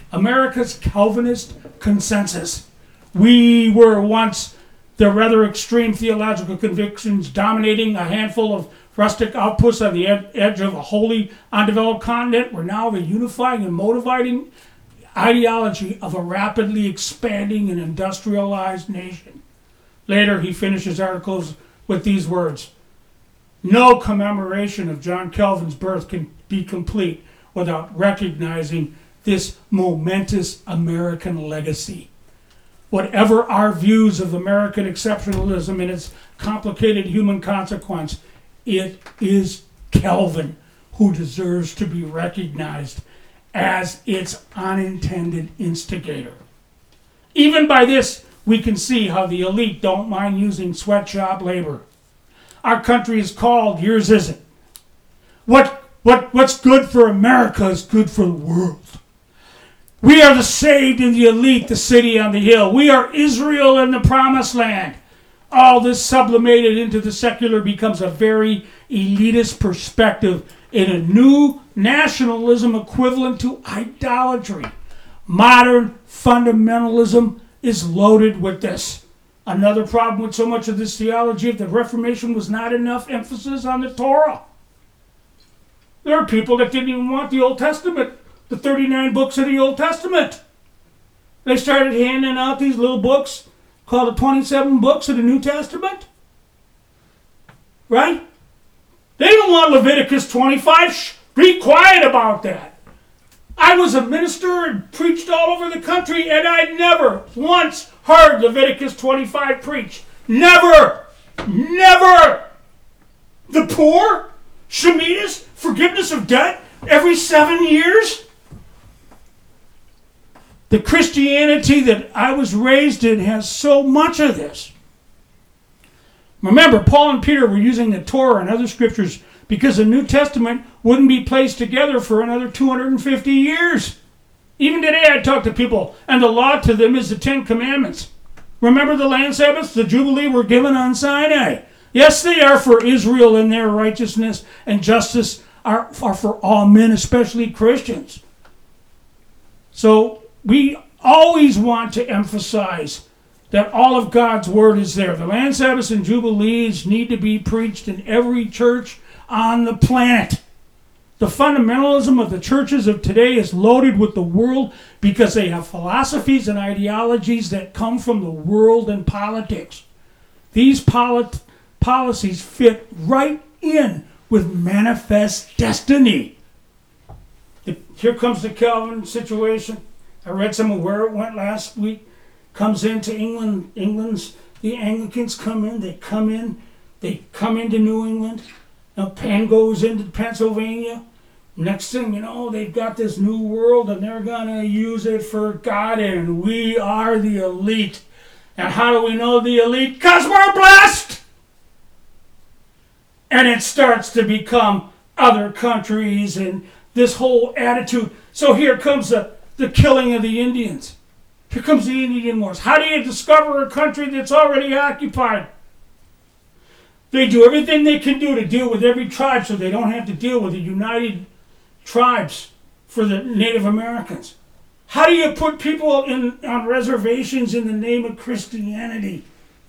Calvinist consensus. We were once the rather extreme theological convictions dominating a handful of rustic outposts on the edge of a wholly undeveloped continent. We're now the unifying and motivating ideology of a rapidly expanding and industrialized nation. Later, he finishes articles with these words: "No commemoration of John Calvin's birth can be complete without recognizing this momentous American legacy. Whatever our views of American exceptionalism and its complicated human consequence, it is Calvin who deserves to be recognized as its unintended instigator." Even by this, we can see how the elite don't mind using sweatshop labor. Our country is called, yours isn't. What's good for America is good for the world. We are the saved and the elite, the city on the hill. We are Israel in the promised land. All this sublimated into the secular becomes a very elitist perspective in a new nationalism equivalent to idolatry. Modern fundamentalism is loaded with this. Another problem with so much of this theology of the Reformation was not enough emphasis on the Torah. There are people that didn't even want the Old Testament, the 39 books of the Old Testament. They started handing out these little books called the 27 books of the New Testament. Right? They don't want Leviticus 25. Shh, be quiet about that. I was a minister and preached all over the country, and I never once heard Leviticus 25 preached. Never! Never! The poor? Shemitahs? Forgiveness of debt? Every 7 years? The Christianity that I was raised in has so much of this. Remember, Paul and Peter were using the Torah and other scriptures because the New Testament wouldn't be placed together for another 250 years. Even today I talk to people, and the law to them is the 10 Commandments. Remember the land Sabbaths, the Jubilee were given on Sinai. Yes, they are for Israel, and their righteousness and justice are for all men, especially Christians. So we always want to emphasize that all of God's word is there. The land Sabbaths and Jubilees need to be preached in every church on the planet. The fundamentalism of the churches of today is loaded with the world because they have philosophies and ideologies that come from the world and politics. These policies fit right in with manifest destiny. Here comes the Calvin situation. I read some of where it went last week. Comes into England. The Anglicans come in. They come into New England. Now Penn goes into Pennsylvania. Next thing you know, they've got this new world and they're going to use it for God, and we are the elite. And how do we know the elite? Because we're blessed! And it starts to become other countries and this whole attitude. So here comes the killing of the Indians. Here comes the Indian Wars. How do you discover a country that's already occupied? They do everything they can do to deal with every tribe so they don't have to deal with the United Tribes for the Native Americans. How do you put people on reservations in the name of Christianity?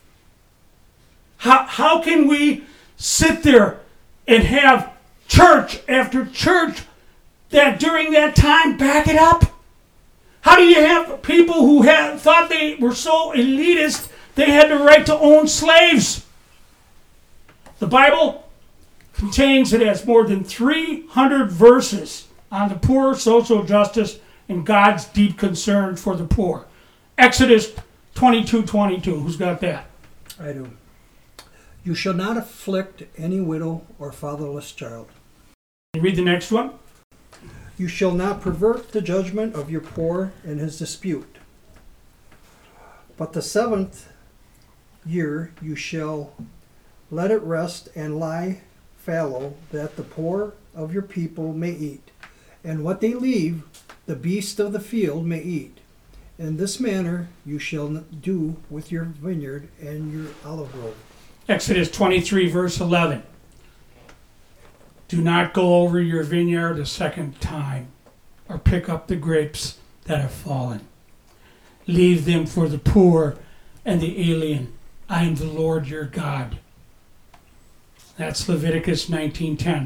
How can we sit there and have church after church that during that time back it up? How do you have people who thought they were so elitist they had the right to own slaves? The Bible contains, it has more than 300 verses on the poor, social justice, and God's deep concern for the poor. Exodus 22:22. Who's got that? I do. You shall not afflict any widow or fatherless child. You read the next one. You shall not pervert the judgment of your poor in his dispute. But the 7th year you shall let it rest and lie fallow, that the poor of your people may eat, and what they leave, the beasts of the field may eat. In this manner you shall do with your vineyard and your olive grove. Exodus 23, verse 11. Do not go over your vineyard a second time, or pick up the grapes that have fallen. Leave them for the poor and the alien. I am the Lord your God. That's Leviticus 19:10.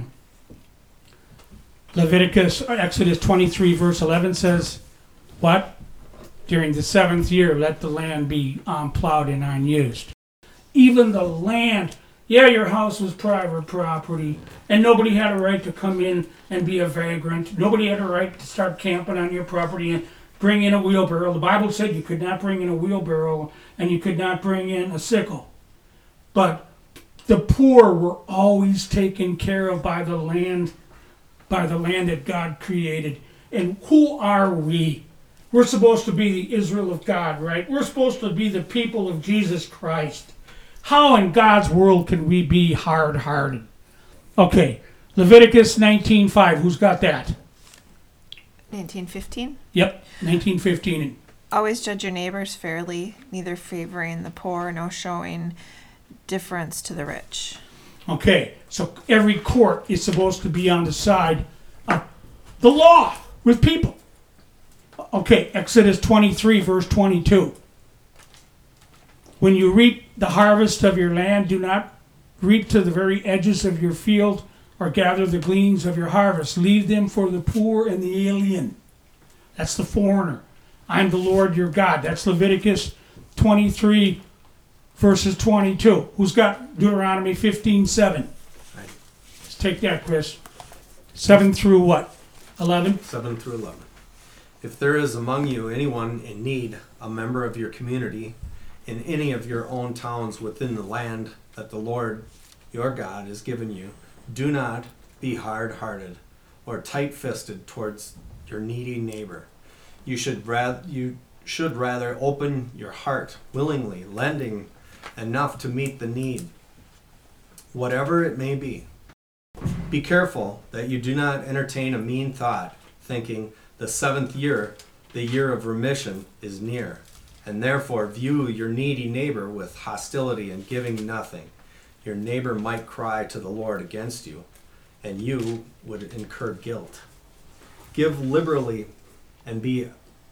Exodus 23, verse 11 says, what? During the 7th year, let the land be unplowed and unused. Even the land, yeah, your house was private property, and nobody had a right to come in and be a vagrant. Nobody had a right to start camping on your property and bring in a wheelbarrow. The Bible said you could not bring in a wheelbarrow and you could not bring in a sickle. But the poor were always taken care of by the land that God created. And who are we? We're supposed to be the Israel of God, right? We're supposed to be the people of Jesus Christ. How in God's world can we be hard-hearted? Okay, Leviticus 19:5. Who's got that? 19:15. Yep, 19:15. Always judge your neighbors fairly, neither favoring the poor nor showing difference to the rich. Okay, so every court is supposed to be on the side of the law with people. Okay, Exodus 23, verse 22. When you reap the harvest of your land, do not reap to the very edges of your field or gather the gleanings of your harvest. Leave them for the poor and the alien. That's the foreigner. I am the Lord your God. That's Leviticus 23, verses 22. Who's got Deuteronomy 15:7? Let's take that, Chris. 7 through what? 11? 7 through 11. If there is among you anyone in need, a member of your community, in any of your own towns within the land that the Lord your God has given you, do not be hard-hearted or tight-fisted towards your needy neighbor. You should rather open your heart willingly, lending enough to meet the need, whatever it may be. Be careful that you do not entertain a mean thought, thinking the 7th year, the year of remission, is near, and therefore view your needy neighbor with hostility and giving nothing. Your neighbor might cry to the Lord against you, and you would incur guilt. Give liberally and be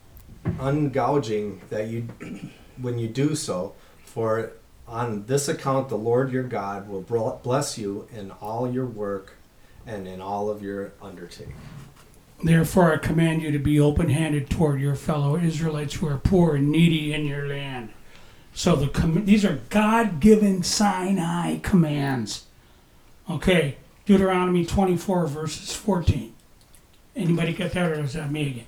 ungouging that you, when you do so, for on this account the Lord your God will bless you in all your work and in all of your undertaking. Therefore I command you to be open-handed toward your fellow Israelites who are poor and needy in your land. So these are God-given Sinai commands. Okay, Deuteronomy 24, verses 14. Anybody get that, or is that me again?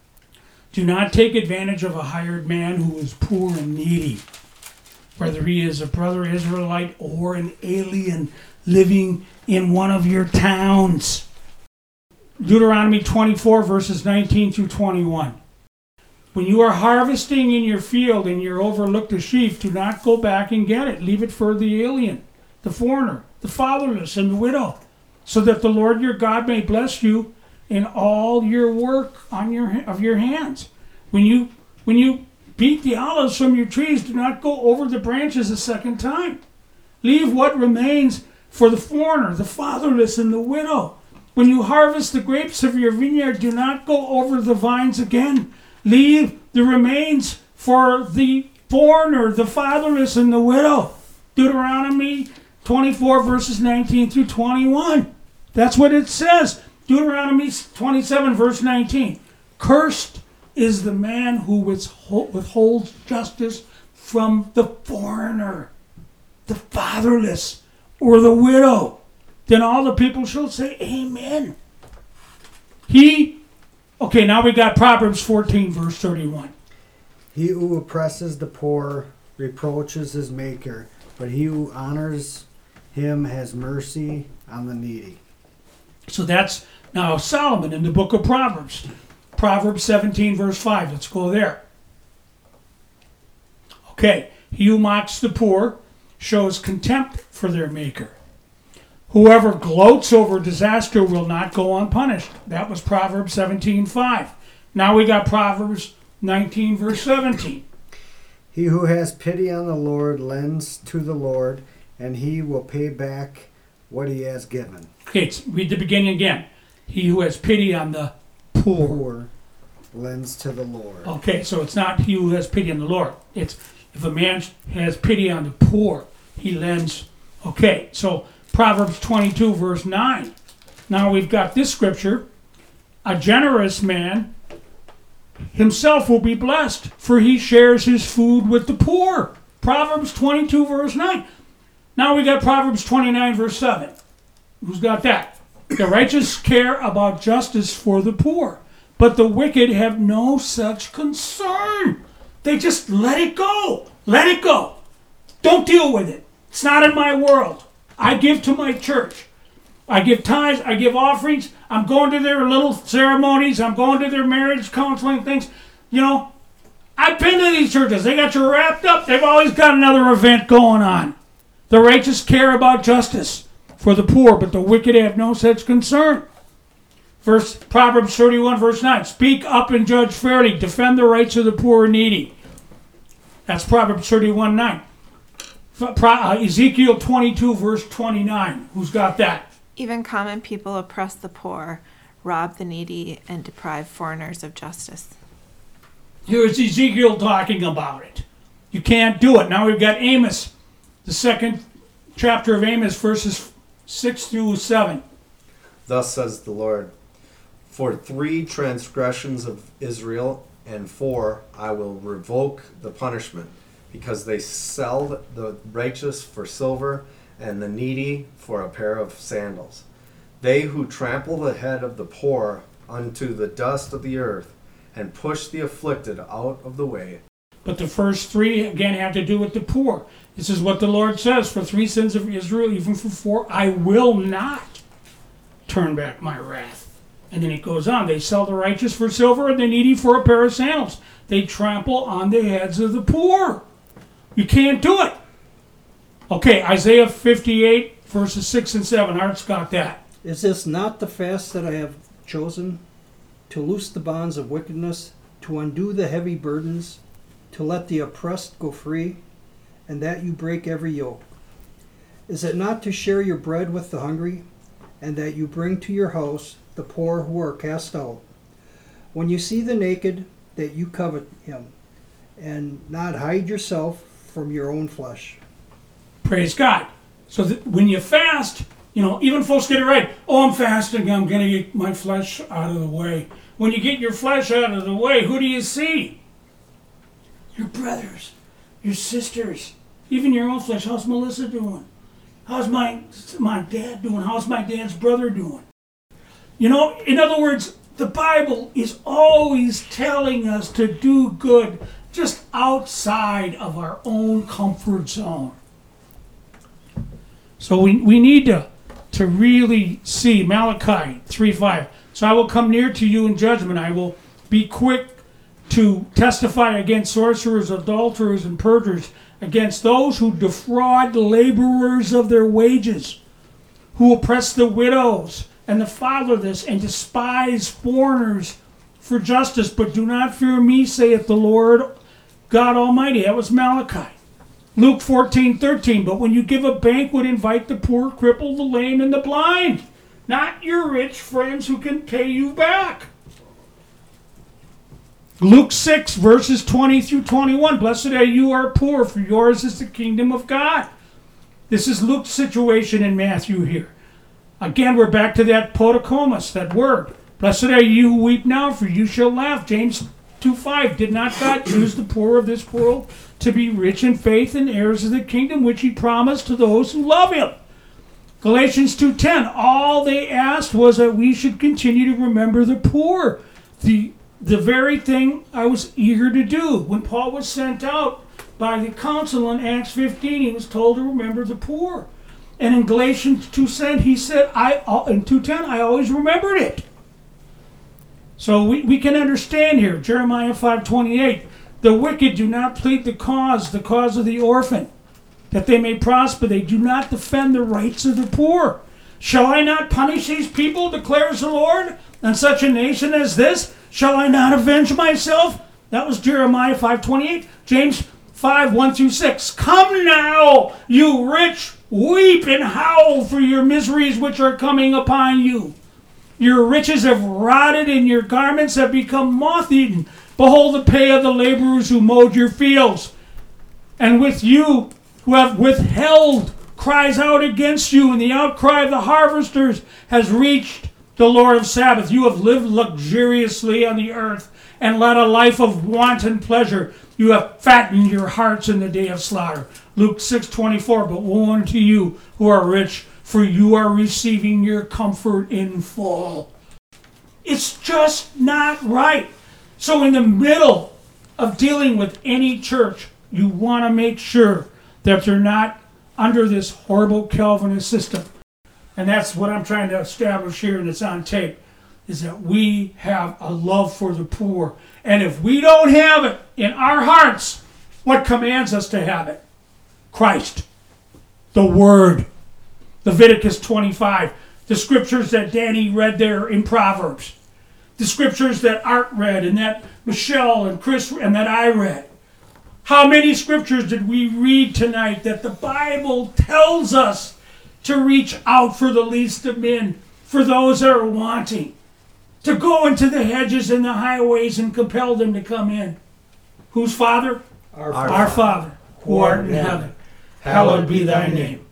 Do not take advantage of a hired man who is poor and needy, whether he is a brother Israelite or an alien living in one of your towns. Deuteronomy 24, verses 19 through 21. When you are harvesting in your field and you overlook the sheaf, do not go back and get it. Leave it for the alien, the foreigner, the fatherless, and the widow, so that the Lord your God may bless you in all your work of your hands. When you beat the olives from your trees. Do not go over the branches a second time. Leave what remains for the foreigner, the fatherless, and the widow. When you harvest the grapes of your vineyard, do not go over the vines again. Leave the remains for the foreigner, the fatherless, and the widow. Deuteronomy 24 verses 19 through 21. That's what it says. Deuteronomy 27 verse 19. Cursed is the man who withholds justice from the foreigner, the fatherless, or the widow. Then all the people shall say, Amen. Okay, now we got Proverbs 14 verse 31. He who oppresses the poor reproaches his maker, but he who honors him has mercy on the needy. So that's now Solomon in the book of Proverbs. Proverbs 17 verse 5. Let's go there. Okay. He who mocks the poor shows contempt for their maker. Whoever gloats over disaster will not go unpunished. That was Proverbs 17:5. Now we got Proverbs 19 verse 17. He who has pity on the Lord lends to the Lord, and he will pay back what he has given. Okay, read the beginning again. He who has pity on the poor. Poor lends to the Lord. Okay, so it's not he who has pity on the Lord. It's if a man has pity on the poor, he lends. Okay, so Proverbs 22 verse 9. Now we've got this scripture. A generous man himself will be blessed, for he shares his food with the poor. Proverbs 22 verse 9. Now we got Proverbs 29 verse 7. Who's got that? The righteous care about justice for the poor, but the wicked have no such concern. They just let it go. Let it go. Don't deal with it. It's not in my world. I give to my church. I give tithes. I give offerings. I'm going to their little ceremonies. I'm going to their marriage counseling things. You know, I've been to these churches. They got you wrapped up. They've always got another event going on. The righteous care about justice for the poor, but the wicked have no such concern. Proverbs 31 verse 9. Speak up and judge fairly. Defend the rights of the poor and needy. That's Proverbs 31 9. Ezekiel 22 verse 29. Who's got that? Even common people oppress the poor, rob the needy, and deprive foreigners of justice. Here's Ezekiel talking about it. You can't do it. Now we've got Amos, the second chapter of Amos, verses 6 through 7. Thus says the Lord, for 3 transgressions of Israel and 4 I will revoke the punishment, because they sell the righteous for silver and the needy for a pair of sandals. They who trample the head of the poor unto the dust of the earth and push the afflicted out of the way. But the first 3 again have to do with the poor. This is what the Lord says, for 3 sins of Israel, even for 4, I will not turn back my wrath. And then it goes on. They sell the righteous for silver and the needy for a pair of sandals. They trample on the heads of the poor. You can't do it. Okay, Isaiah 58, verses 6 and 7. Art's got that. Is this not the fast that I have chosen? To loose the bonds of wickedness, to undo the heavy burdens, to let the oppressed go free, and that you break every yoke? Is it not to share your bread with the hungry, and that you bring to your house the poor who are cast out? When you see the naked, that you covet him, and not hide yourself from your own flesh. Praise God. So when you fast, you know, even folks get it right. Oh, I'm fasting. I'm going to get my flesh out of the way. When you get your flesh out of the way, who do you see? Your brothers, your sisters, even your own flesh. How's Melissa doing? How's my dad doing? How's my dad's brother doing? You know, in other words, the Bible is always telling us to do good just outside of our own comfort zone. So we need to really see Malachi 3:5. So I will come near to you in judgment. I will be quick to testify against sorcerers, adulterers, and perjurers, against those who defraud laborers of their wages, who oppress the widows and the fatherless, and despise foreigners for justice. But do not fear me, saith the Lord God Almighty. That was Malachi. Luke 14:13. But when you give a banquet, invite the poor, crippled, the lame, and the blind, not your rich friends who can pay you back. Luke 6, verses 20 through 21. Blessed are you who are poor, for yours is the kingdom of God. This is Luke's situation in Matthew here. Again, we're back to that potokomos, that word. Blessed are you who weep now, for you shall laugh. James 2:5. Did not God choose the poor of this world to be rich in faith and heirs of the kingdom which he promised to those who love him? Galatians 2:10. All they asked was that we should continue to remember the poor. The very thing I was eager to do. When Paul was sent out by the council in Acts 15, he was told to remember the poor. And in Galatians 2:10, he said, in 2:10, I always remembered it. So we can understand here, Jeremiah 5:28, the wicked do not plead the cause of the orphan, that they may prosper. They do not defend the rights of the poor. Shall I not punish these people, declares the Lord, on such a nation as this? Shall I not avenge myself? That was Jeremiah 5:28. James 5:1-6. Come now, you rich, weep and howl for your miseries which are coming upon you. Your riches have rotted and your garments have become moth-eaten. Behold the pay of the laborers who mowed your fields. And with you who have withheld cries out against you, and the outcry of the harvesters has reached the Lord of Sabaoth. You have lived luxuriously on the earth and led a life of wanton pleasure. You have fattened your hearts in the day of slaughter. Luke 6:24. But woe unto you who are rich, for you are receiving your comfort in full. It's just not right. So in the middle of dealing with any church, you want to make sure that they're not under this horrible Calvinist system. And that's what I'm trying to establish here, and it's on tape, is that we have a love for the poor. And if we don't have it in our hearts, what commands us to have it? Christ, the Word. Leviticus 25, the scriptures that Danny read there in Proverbs, the scriptures that Art read, and that Michelle and Chris and that I read. How many scriptures did we read tonight that the Bible tells us to reach out for the least of men, for those that are wanting, to go into the hedges and the highways and compel them to come in? Whose Father? Our Father, who art in heaven. Hallowed be thy name.